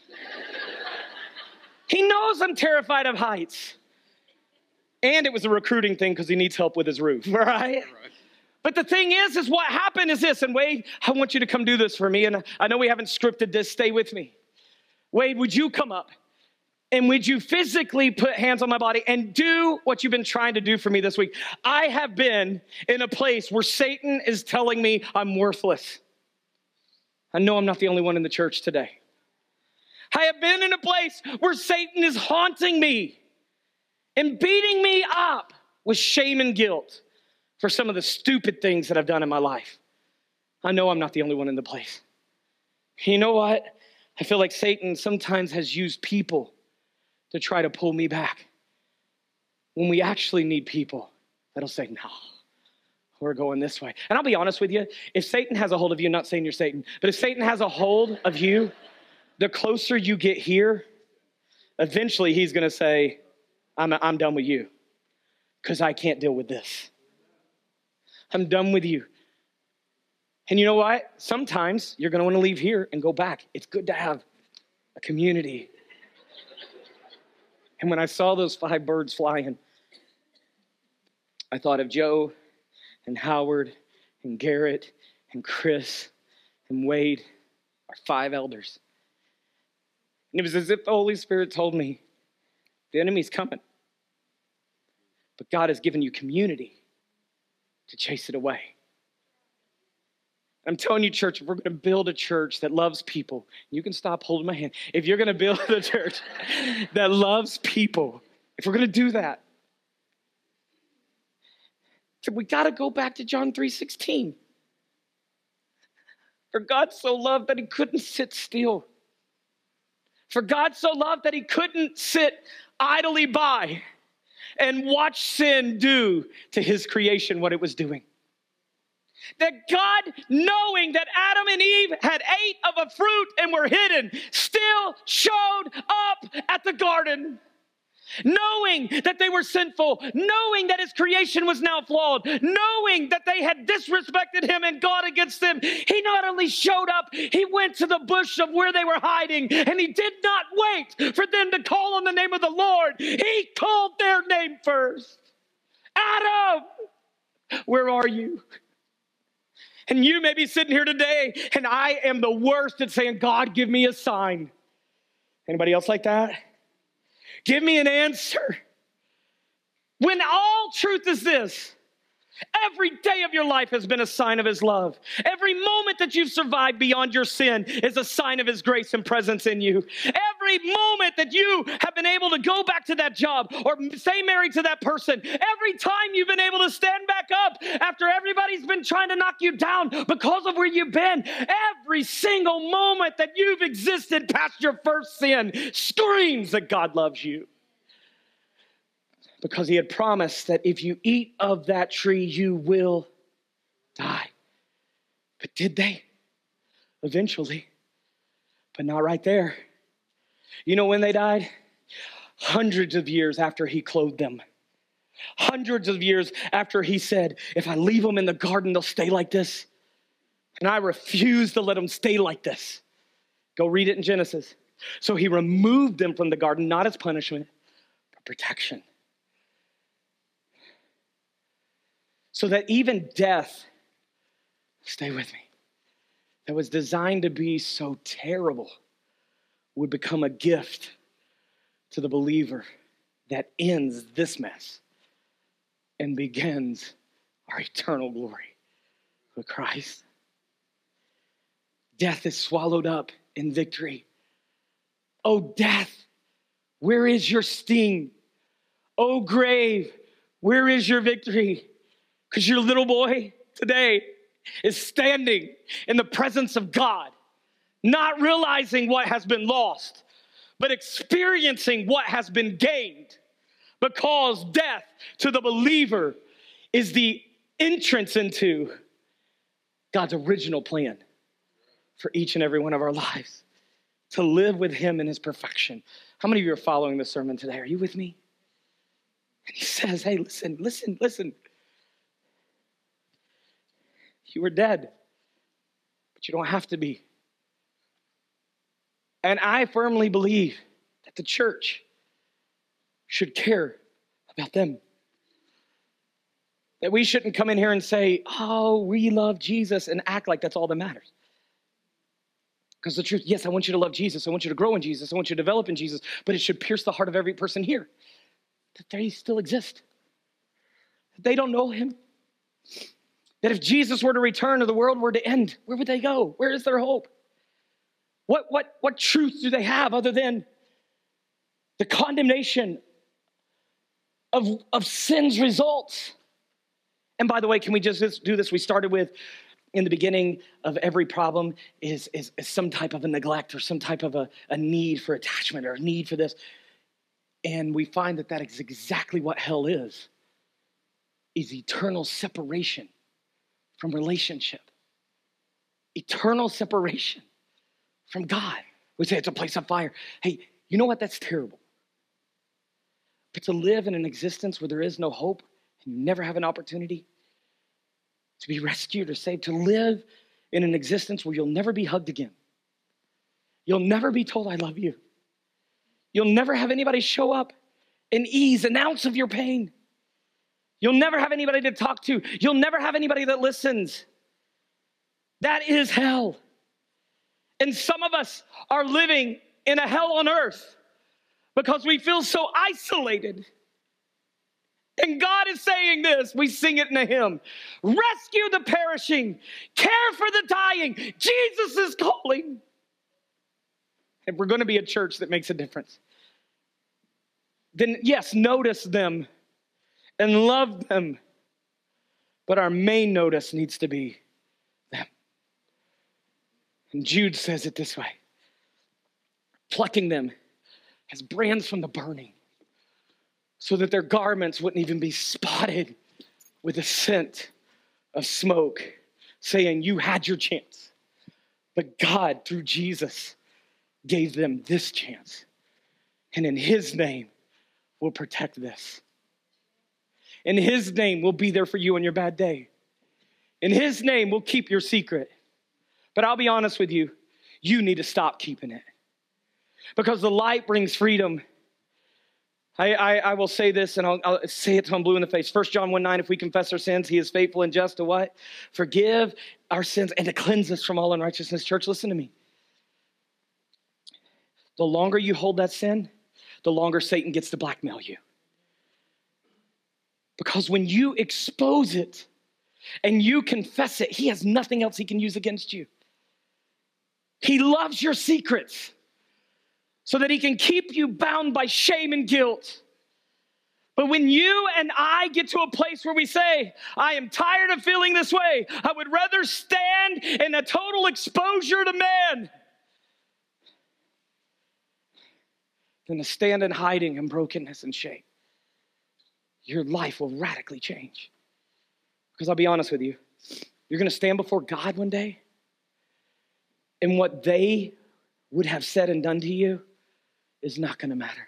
He knows I'm terrified of heights. And it was a recruiting thing because he needs help with his roof, right? right? But the thing is, is what happened is this, and Wade, I want you to come do this for me, and I know we haven't scripted this, stay with me. Wade, would you come up, and would you physically put hands on my body and do what you've been trying to do for me this week? I have been in a place where Satan is telling me I'm worthless. I know I'm not the only one in the church today. I have been in a place where Satan is haunting me and beating me up with shame and guilt for some of the stupid things that I've done in my life. I know I'm not the only one in the place. You know what? I feel like Satan sometimes has used people to try to pull me back when we actually need people that'll say, no, we're going this way. And I'll be honest with you, if Satan has a hold of you, I'm not saying you're Satan, but if Satan has a hold of you, the closer you get here, eventually he's going to say, I'm, I'm done with you because I can't deal with this. I'm done with you. And you know what? Sometimes you're going to want to leave here and go back. It's good to have a community. And when I saw those five birds flying, I thought of Joe and Howard and Garrett and Chris and Wade, our five elders. And it was as if the Holy Spirit told me, the enemy's coming. But God has given you community to chase it away. I'm telling you, church, if we're going to build a church that loves people, you can stop holding my hand. If you're going to build a church that loves people, if we're going to do that, we got to go back to John three sixteen. For God so loved that he couldn't sit still. For God so loved that he couldn't sit idly by and watch sin do to his creation what it was doing. That God, knowing that Adam and Eve had ate of a fruit and were hidden, still showed up at the garden. Knowing that they were sinful, knowing that his creation was now flawed, knowing that they had disrespected him and God against them, he not only showed up, he went to the bush of where they were hiding, and he did not wait for them to call on the name of the Lord. He called their name first. Adam, where are you? And you may be sitting here today, and I am the worst at saying, God, give me a sign. Anybody else like that? Give me an answer. When all truth is this, every day of your life has been a sign of his love. Every moment that you've survived beyond your sin is a sign of his grace and presence in you. Every moment that you have been able to go back to that job or stay married to that person, every time you've been able to stand back up after everybody's been trying to knock you down because of where you've been, every single moment that you've existed past your first sin screams that God loves you. Because he had promised that if you eat of that tree, you will die. But did they? Eventually. But not right there. You know when they died? Hundreds of years after he clothed them. Hundreds of years after he said, if I leave them in the garden, they'll stay like this. And I refuse to let them stay like this. Go read it in Genesis. So he removed them from the garden, not as punishment, but protection. So that even death, stay with me, that was designed to be so terrible would become a gift to the believer that ends this mess and begins our eternal glory with Christ. Death is swallowed up in victory. Oh, death, where is your sting? Oh, grave, where is your victory? Because your little boy today is standing in the presence of God, not realizing what has been lost, but experiencing what has been gained, because death to the believer is the entrance into God's original plan for each and every one of our lives, to live with him in his perfection. How many of you are following this sermon today? Are you with me? And he says, hey, listen, listen, listen. You were dead, but you don't have to be. And I firmly believe that the church should care about them. That we shouldn't come in here and say, oh, we love Jesus, and act like that's all that matters. Because the truth, yes, I want you to love Jesus. I want you to grow in Jesus. I want you to develop in Jesus. But it should pierce the heart of every person here that they still exist. That they don't know him. That if Jesus were to return or the world were to end, where would they go? Where is their hope? What, what, what truth do they have other than the condemnation of, of sin's results. And by the way, can we just do this? We started with, in the beginning of every problem is, is, is some type of a neglect or some type of a, a need for attachment or a need for this. And we find that that is exactly what hell is, is eternal separation from relationship. Eternal separation from God. We say it's a place of fire. Hey, you know what? That's terrible. But to live in an existence where there is no hope and you never have an opportunity to be rescued or saved, to live in an existence where you'll never be hugged again. You'll never be told, I love you. You'll never have anybody show up and ease an ounce of your pain. You'll never have anybody to talk to. You'll never have anybody that listens. That is hell. And some of us are living in a hell on earth because we feel so isolated. And God is saying this, we sing it in a hymn, rescue the perishing, care for the dying, Jesus is calling. If we're going to be a church that makes a difference, then yes, notice them and love them. But our main notice needs to be them. And Jude says it this way, plucking them as brands from the burning, so that their garments wouldn't even be spotted with the scent of smoke, saying, you had your chance. But God, through Jesus, gave them this chance. And in his name, we'll protect this. In his name, we'll be there for you on your bad day. In his name, we'll keep your secret. But I'll be honest with you, you need to stop keeping it. Because the light brings freedom. I, I, I will say this, and I'll, I'll say it till I'm blue in the face. First John one nine, if we confess our sins, he is faithful and just to what? Forgive our sins and to cleanse us from all unrighteousness. Church, listen to me. The longer you hold that sin, the longer Satan gets to blackmail you. Because when you expose it and you confess it, he has nothing else he can use against you. He loves your secrets so that he can keep you bound by shame and guilt. But when you and I get to a place where we say, I am tired of feeling this way, I would rather stand in a total exposure to man than to stand in hiding and brokenness and shame. Your life will radically change. Because I'll be honest with you, you're going to stand before God one day, and what they would have said and done to you is not going to matter.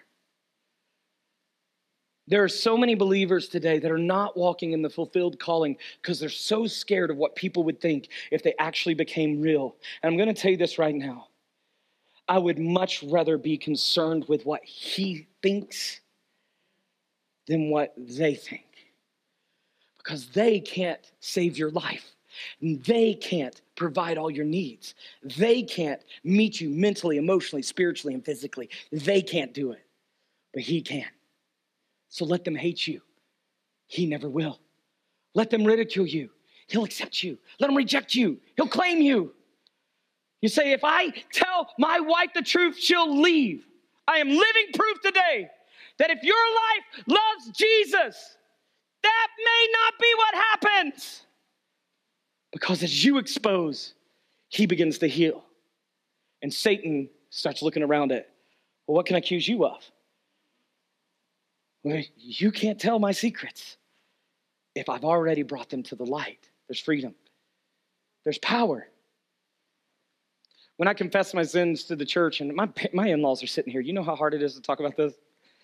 There are so many believers today that are not walking in the fulfilled calling because they're so scared of what people would think if they actually became real. And I'm going to tell you this right now. I would much rather be concerned with what he thinks than what they think. Because they can't save your life. And they can't provide all your needs. They can't meet you mentally, emotionally, spiritually, and physically. They can't do it. But he can. So let them hate you. He never will. Let them ridicule you. He'll accept you. Let them reject you. He'll claim you. You say, if I tell my wife the truth, she'll leave. I am living proof today that if your life loves Jesus, that may not be what happens. Because as you expose, he begins to heal. And Satan starts looking around at, well, what can I accuse you of? Well, you can't tell my secrets if I've already brought them to the light. There's freedom. There's power. When I confess my sins to the church, and my, my in-laws are sitting here, you know how hard it is to talk about this?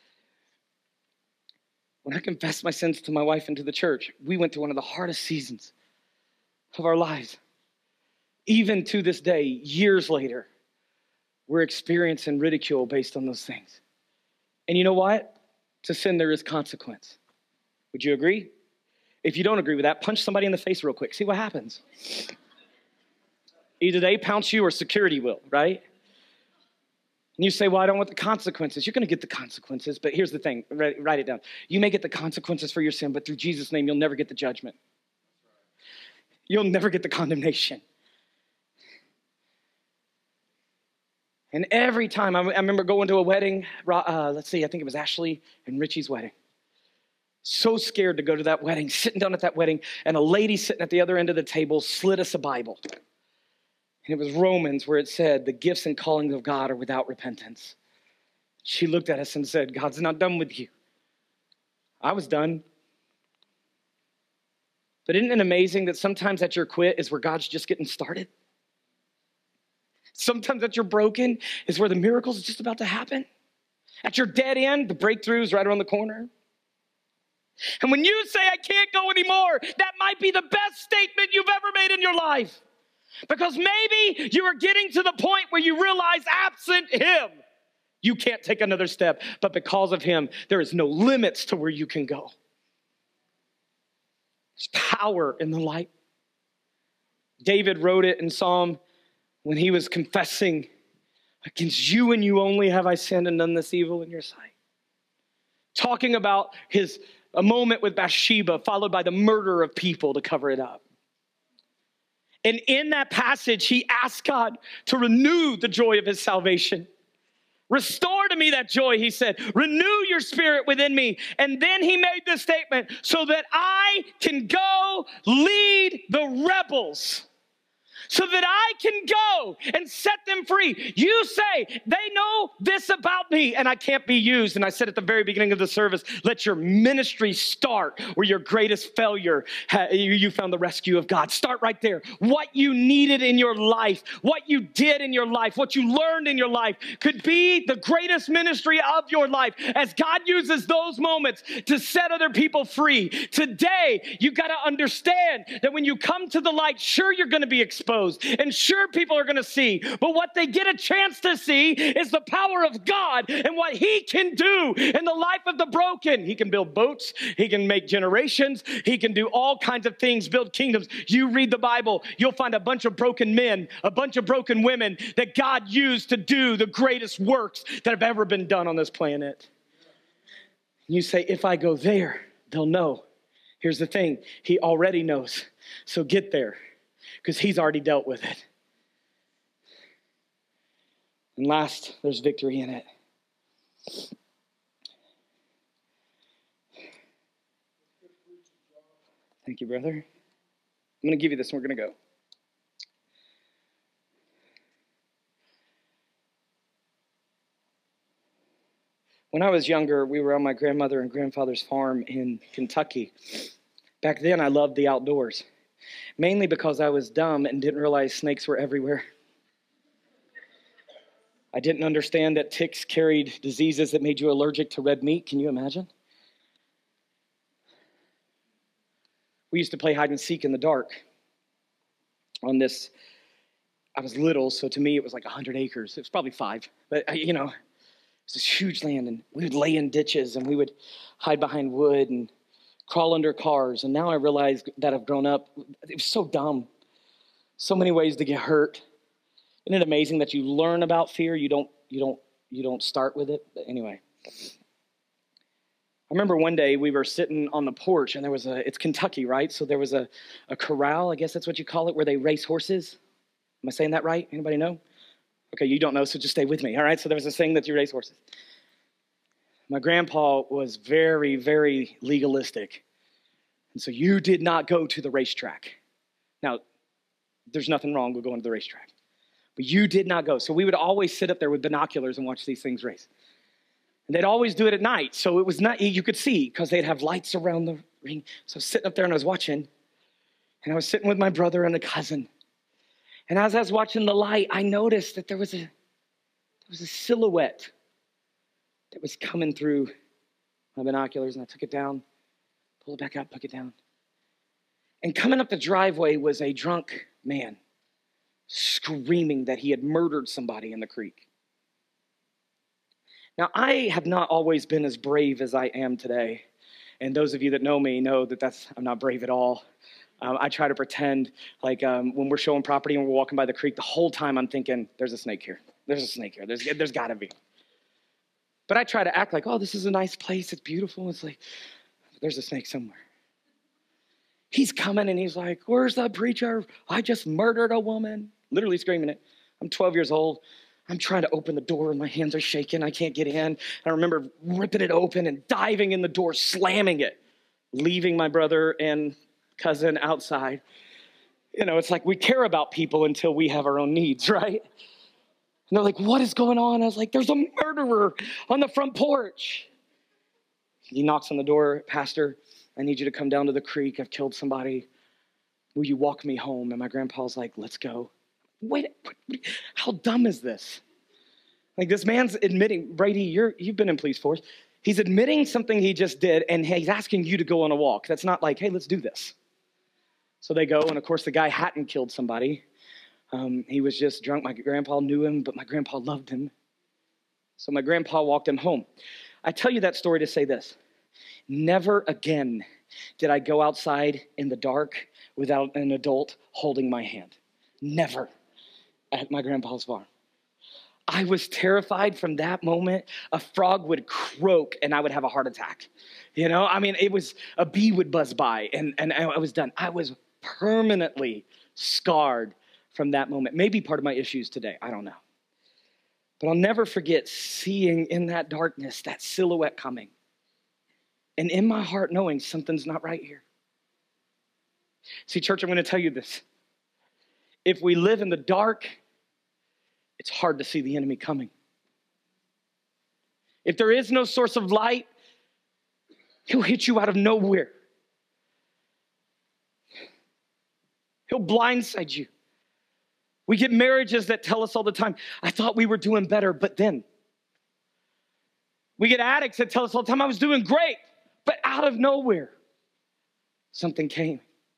When I confessed my sins to my wife and to the church, we went through one of the hardest seasons of our lives. Even to this day, years later, we're experiencing ridicule based on those things. And you know what? To sin, there is consequence. Would you agree? If you don't agree with that, punch somebody in the face real quick. See what happens. Either they pounce you or security will, right? And you say, well, I don't want the consequences. You're going to get the consequences, but here's the thing. Write, write it down. You may get the consequences for your sin, but through Jesus' name, you'll never get the judgment. You'll never get the condemnation. And every time, I remember going to a wedding, uh, let's see, I think it was Ashley and Richie's wedding. So scared to go to that wedding, sitting down at that wedding, and a lady sitting at the other end of the table slid us a Bible. And it was Romans, where it said, the gifts and callings of God are without repentance. She looked at us and said, God's not done with you. I was done. But isn't it amazing that sometimes at your quit is where God's just getting started? Sometimes that you're broken is where the miracles is just about to happen. At your dead end, the breakthrough is right around the corner. And when you say, I can't go anymore, that might be the best statement you've ever made in your life. Because maybe you are getting to the point where you realize, absent him, you can't take another step. But because of him, there is no limits to where you can go. There's power in the light. David wrote it in Psalm when he was confessing, against you and you only have I sinned and done this evil in your sight. Talking about his a moment with Bathsheba, followed by the murder of people to cover it up. And in that passage, he asked God to renew the joy of his salvation. Restore to me that joy, he said. Renew your spirit within me. And then he made this statement, so that I can go lead the rebels. So that I can go and set them free. You say, they know this about me and I can't be used. And I said at the very beginning of the service, let your ministry start where your greatest failure, you found the rescue of God. Start right there. What you needed in your life, what you did in your life, what you learned in your life could be the greatest ministry of your life as God uses those moments to set other people free. Today, you got to understand that when you come to the light, sure, you're going to be exposed. And sure, people are going to see. But what they get a chance to see is the power of God and what he can do in the life of the broken. He can build boats. He can make generations. He can do all kinds of things, build kingdoms. You read the Bible, you'll find a bunch of broken men, a bunch of broken women that God used to do the greatest works that have ever been done on this planet. You say, if I go there, they'll know. Here's the thing. He already knows. So get there. Because he's already dealt with it. And last, there's victory in it. Thank you, brother. I'm going to give you this and we're going to go. When I was younger, we were on my grandmother and grandfather's farm in Kentucky. Back then, I loved the outdoors. Mainly because I was dumb and didn't realize snakes were everywhere. I didn't understand that ticks carried diseases that made you allergic to red meat. Can you imagine? We used to play hide and seek in the dark on this. I was little, so to me it was like one hundred acres. It was probably five, but you know, it's this huge land, and we would lay in ditches, and we would hide behind wood and crawl under cars. And now I realize that I've grown up. It was so dumb. So many ways to get hurt. Isn't it amazing that you learn about fear? You don't, you don't, you don't start with it. But anyway. I remember one day we were sitting on the porch and there was a, it's Kentucky, right? So there was a, a corral, I guess that's what you call it, where they race horses. Am I saying that right? Anybody know? Okay, you don't know, so just stay with me. All right, so there was this thing that you race horses. My grandpa was very, very legalistic. And so you did not go to the racetrack. Now, there's nothing wrong with going to the racetrack. But you did not go. So we would always sit up there with binoculars and watch these things race. And they'd always do it at night. So it was not, you could see because they'd have lights around the ring. So I was sitting up there and I was watching. And I was sitting with my brother and a cousin. And as I was watching the light, I noticed that there was a, there was a silhouette that was coming through my binoculars, and I took it down, pulled it back up, took it down. And coming up the driveway was a drunk man screaming that he had murdered somebody in the creek. Now, I have not always been as brave as I am today. And those of you that know me know that that's, I'm not brave at all. Um, I try to pretend like um, when we're showing property and we're walking by the creek, the whole time I'm thinking, there's a snake here. There's a snake here. There's, there's got to be. But I try to act like, oh, this is a nice place. It's beautiful. It's like, there's a snake somewhere. He's coming and he's like, where's the preacher? I just murdered a woman. Literally screaming it. I'm twelve years old. I'm trying to open the door and my hands are shaking. I can't get in. And I remember ripping it open and diving in the door, slamming it. leaving my brother and cousin outside. You know, it's like we care about people until we have our own needs, right? And they're like, what is going on? I was like, there's a murderer on the front porch. He knocks on the door, Pastor, I need you to come down to the creek. I've killed somebody. Will you walk me home? And my grandpa's like, let's go. Wait, how dumb is this? Like this man's admitting, Brady, you're, you've been in police force. He's admitting something he just did, and he's asking you to go on a walk. That's not like, hey, let's do this. So they go, and of course the guy hadn't killed somebody. Um, he was just drunk. My grandpa knew him, but my grandpa loved him. So my grandpa walked him home. I tell you that story to say this. Never again did I go outside in the dark without an adult holding my hand. Never at my grandpa's farm. I was terrified from that moment. A frog would croak and I would have a heart attack. You know, I mean, it was, a bee would buzz by and, and I was done. I was permanently scarred from that moment. Maybe part of my issues today, I don't know. But I'll never forget seeing in that darkness, that silhouette coming. And in my heart knowing something's not right here. See, church, I'm going to tell you this. If we live in the dark, it's hard to see the enemy coming. If there is no source of light, he'll hit you out of nowhere. He'll blindside you. We get marriages that tell us all the time, I thought we were doing better, but then. We get addicts that tell us all the time, I was doing great, but out of nowhere, something came.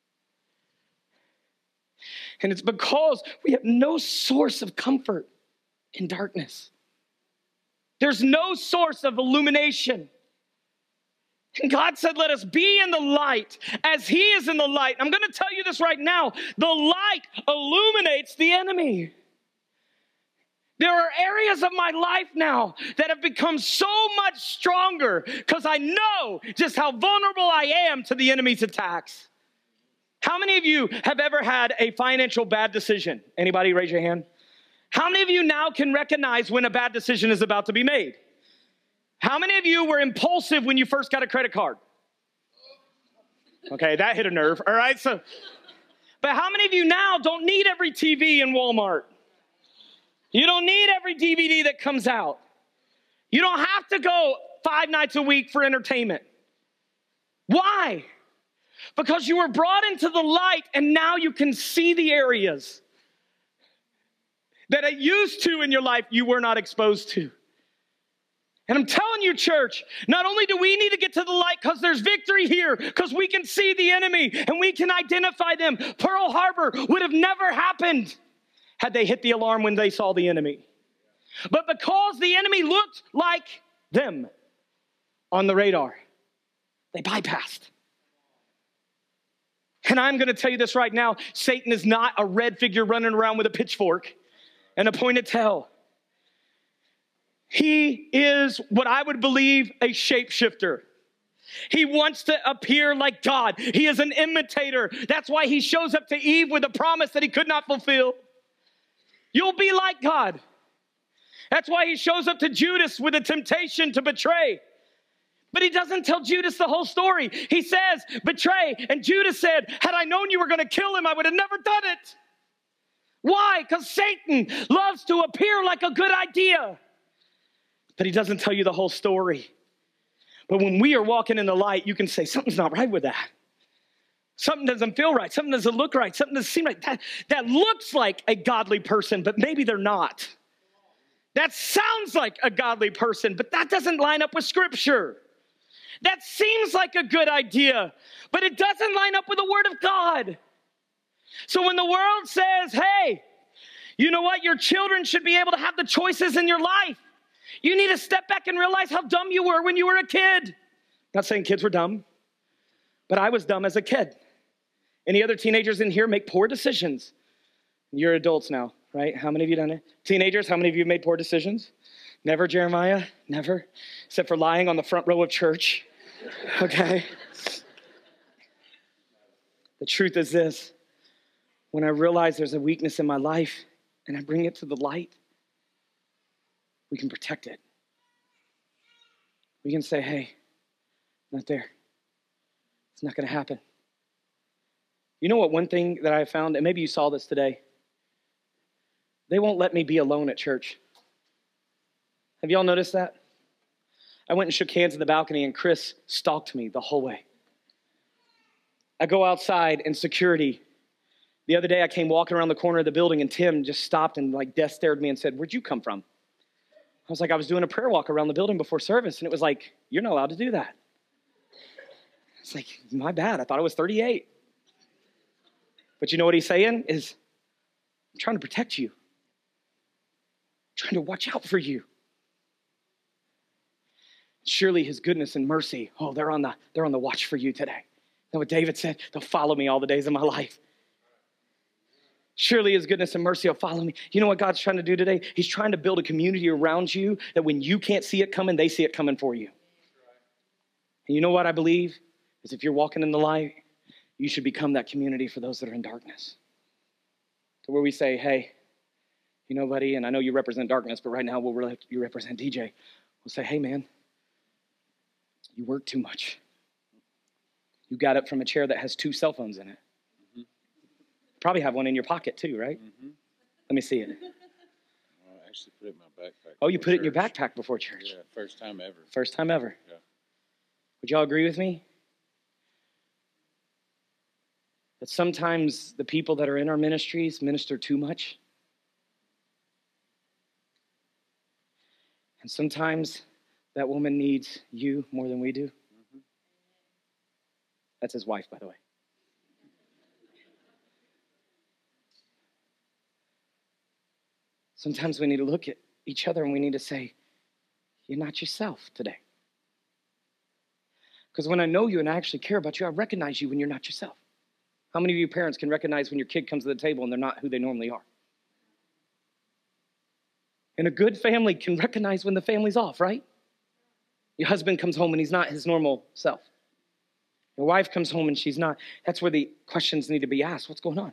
And it's because we have no source of comfort in darkness. There's no source of illumination. And God said, let us be in the light as he is in the light. I'm going to tell you this right now. The light illuminates the enemy. There are areas of my life now that have become so much stronger because I know just how vulnerable I am to the enemy's attacks. How many of you have ever had a financial bad decision? Anybody raise your hand? How many of you now can recognize when a bad decision is about to be made? How many of you were impulsive when you first got a credit card? Okay, that hit a nerve. All right, so, but how many of you now don't need every T V in Walmart? You don't need every D V D that comes out. You don't have to go five nights a week for entertainment. Why? Because you were brought into the light and now you can see the areas that it used to in your life you were not exposed to. And I'm telling you, church, not only do we need to get to the light because there's victory here, because we can see the enemy and we can identify them. Pearl Harbor would have never happened had they hit the alarm when they saw the enemy. But because the enemy looked like them on the radar, they bypassed. And I'm going to tell you this right now, Satan is not a red figure running around with a pitchfork and a pointed tail. He is what I would believe a shapeshifter. He wants to appear like God. He is an imitator. That's why he shows up to Eve with a promise that he could not fulfill. You'll be like God. That's why he shows up to Judas with a temptation to betray. But he doesn't tell Judas the whole story. He says, betray. And Judas said, had I known you were going to kill him, I would have never done it. Why? Because Satan loves to appear like a good idea. But he doesn't tell you the whole story. But when we are walking in the light, you can say, something's not right with that. Something doesn't feel right. Something doesn't look right. Something doesn't seem right. That, that looks like a godly person, but maybe they're not. That sounds like a godly person, but that doesn't line up with Scripture. That seems like a good idea, but it doesn't line up with the Word of God. So when the world says, hey, you know what? Your children should be able to have the choices in your life. You need to step back and realize how dumb you were when you were a kid. Not saying kids were dumb, but I was dumb as a kid. Any other teenagers in here make poor decisions? You're adults now, right? How many of you done it? Teenagers, how many of you made poor decisions? Never, Jeremiah? Never? Except for lying on the front row of church. Okay? The truth is this. When I realize there's a weakness in my life and I bring it to the light, we can protect it. We can say, hey, not there. It's not going to happen. You know what, one thing that I found, and maybe you saw this today, they won't let me be alone at church. Have y'all noticed that? I went and shook hands in the balcony, and Chris stalked me the whole way. I go outside, and security. The other day, I came walking around the corner of the building, and Tim just stopped and like death stared at me and said, "Where'd you come from?" I was like, "I was doing a prayer walk around the building before service." And it was like, "You're not allowed to do that." It's like, my bad. I thought I was thirty-eight. But you know what he's saying is, I'm trying to protect you. I'm trying to watch out for you. Surely his goodness and mercy, oh, they're on the, they're on the watch for you today. That's what David said. They'll follow me all the days of my life. Surely his goodness and mercy will follow me. You know what God's trying to do today? He's trying to build a community around you that when you can't see it coming, they see it coming for you. And you know what I believe? Is if you're walking in the light, you should become that community for those that are in darkness. To where we say, hey, you know, buddy, and I know you represent darkness, but right now we'll really, you represent D J. We'll say, hey, man, you work too much. You got up from a chair that has two cell phones in it. Mm-hmm. Probably have one in your pocket too, right? Mm-hmm. Let me see it. Well, I actually put it in my backpack. Oh, you put church. it in your backpack before church? Yeah, first time ever. First time ever. Yeah. Would y'all agree with me? That sometimes the people that are in our ministries minister too much. And sometimes that woman needs you more than we do. Mm-hmm. That's his wife, by the way. Sometimes we need to look at each other and we need to say, you're not yourself today. Because when I know you and I actually care about you, I recognize you when you're not yourself. How many of you parents can recognize when your kid comes to the table and they're not who they normally are? And a good family can recognize when the family's off, right? Your husband comes home and he's not his normal self. Your wife comes home and she's not. That's where the questions need to be asked. What's going on?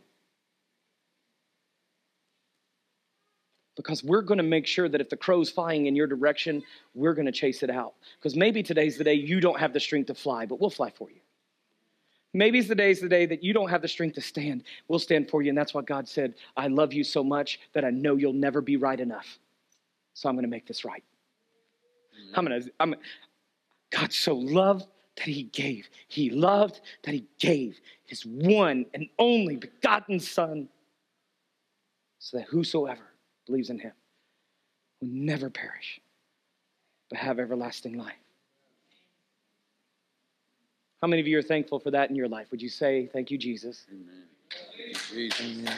Because we're going to make sure that if the crow's flying in your direction, we're going to chase it out. Because maybe today's the day you don't have the strength to fly, but we'll fly for you. Maybe it's the day's the day that you don't have the strength to stand. We'll stand for you. And that's what God said. I love you so much that I know you'll never be right enough. So I'm going to make this right. Mm-hmm. I'm going to, I'm, God so loved that he gave. He loved that he gave his one and only begotten son so that whosoever believes in him will never perish, but have everlasting life. How many of you are thankful for that in your life? Would you say, thank you, Jesus? Amen. Jesus. Amen.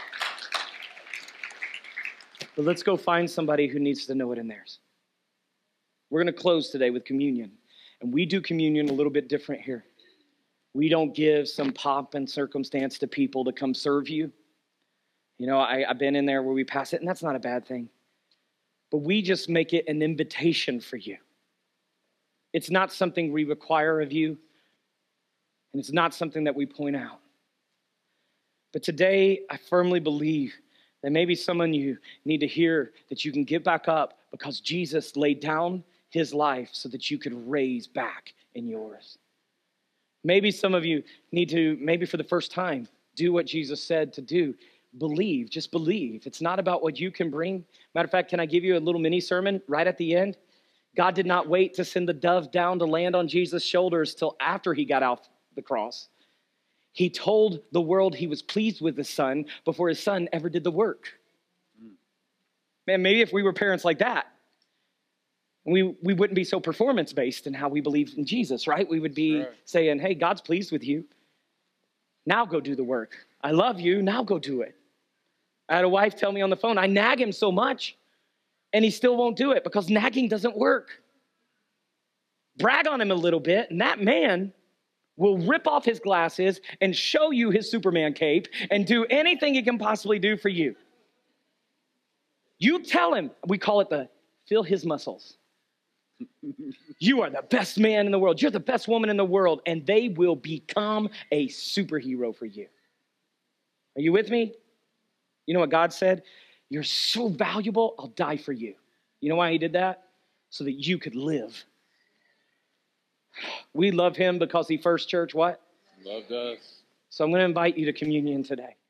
But let's go find somebody who needs to know it in theirs. We're going to close today with communion. And we do communion a little bit different here. We don't give some pomp and circumstance to people to come serve you. You know, I, I've been in there where we pass it, and that's not a bad thing. But we just make it an invitation for you. It's not something we require of you. And it's not something that we point out. But today, I firmly believe that maybe some of you need to hear that you can get back up because Jesus laid down his life so that you could raise back in yours. Maybe some of you need to, maybe for the first time, do what Jesus said to do. Believe, just believe. It's not about what you can bring. Matter of fact, can I give you a little mini sermon right at the end? God did not wait to send the dove down to land on Jesus' shoulders till after he got off the cross. He told the world he was pleased with his son before his son ever did the work. Man, maybe if we were parents like that, we, we wouldn't be so performance-based in how we believe in Jesus, right? We would be right. saying, hey, God's pleased with you. Now go do the work. I love you. Now go do it. I had a wife tell me on the phone, I nag him so much, and he still won't do it because nagging doesn't work. Brag on him a little bit, and that man will rip off his glasses and show you his Superman cape and do anything he can possibly do for you. You tell him, we call it the feel his muscles. You are the best man in the world. You're the best woman in the world. And they will become a superhero for you. Are you with me? You know what God said? You're so valuable, I'll die for you. You know why he did that? So that you could live. We love him because he first church what? Loved us. So I'm going to invite you to communion today.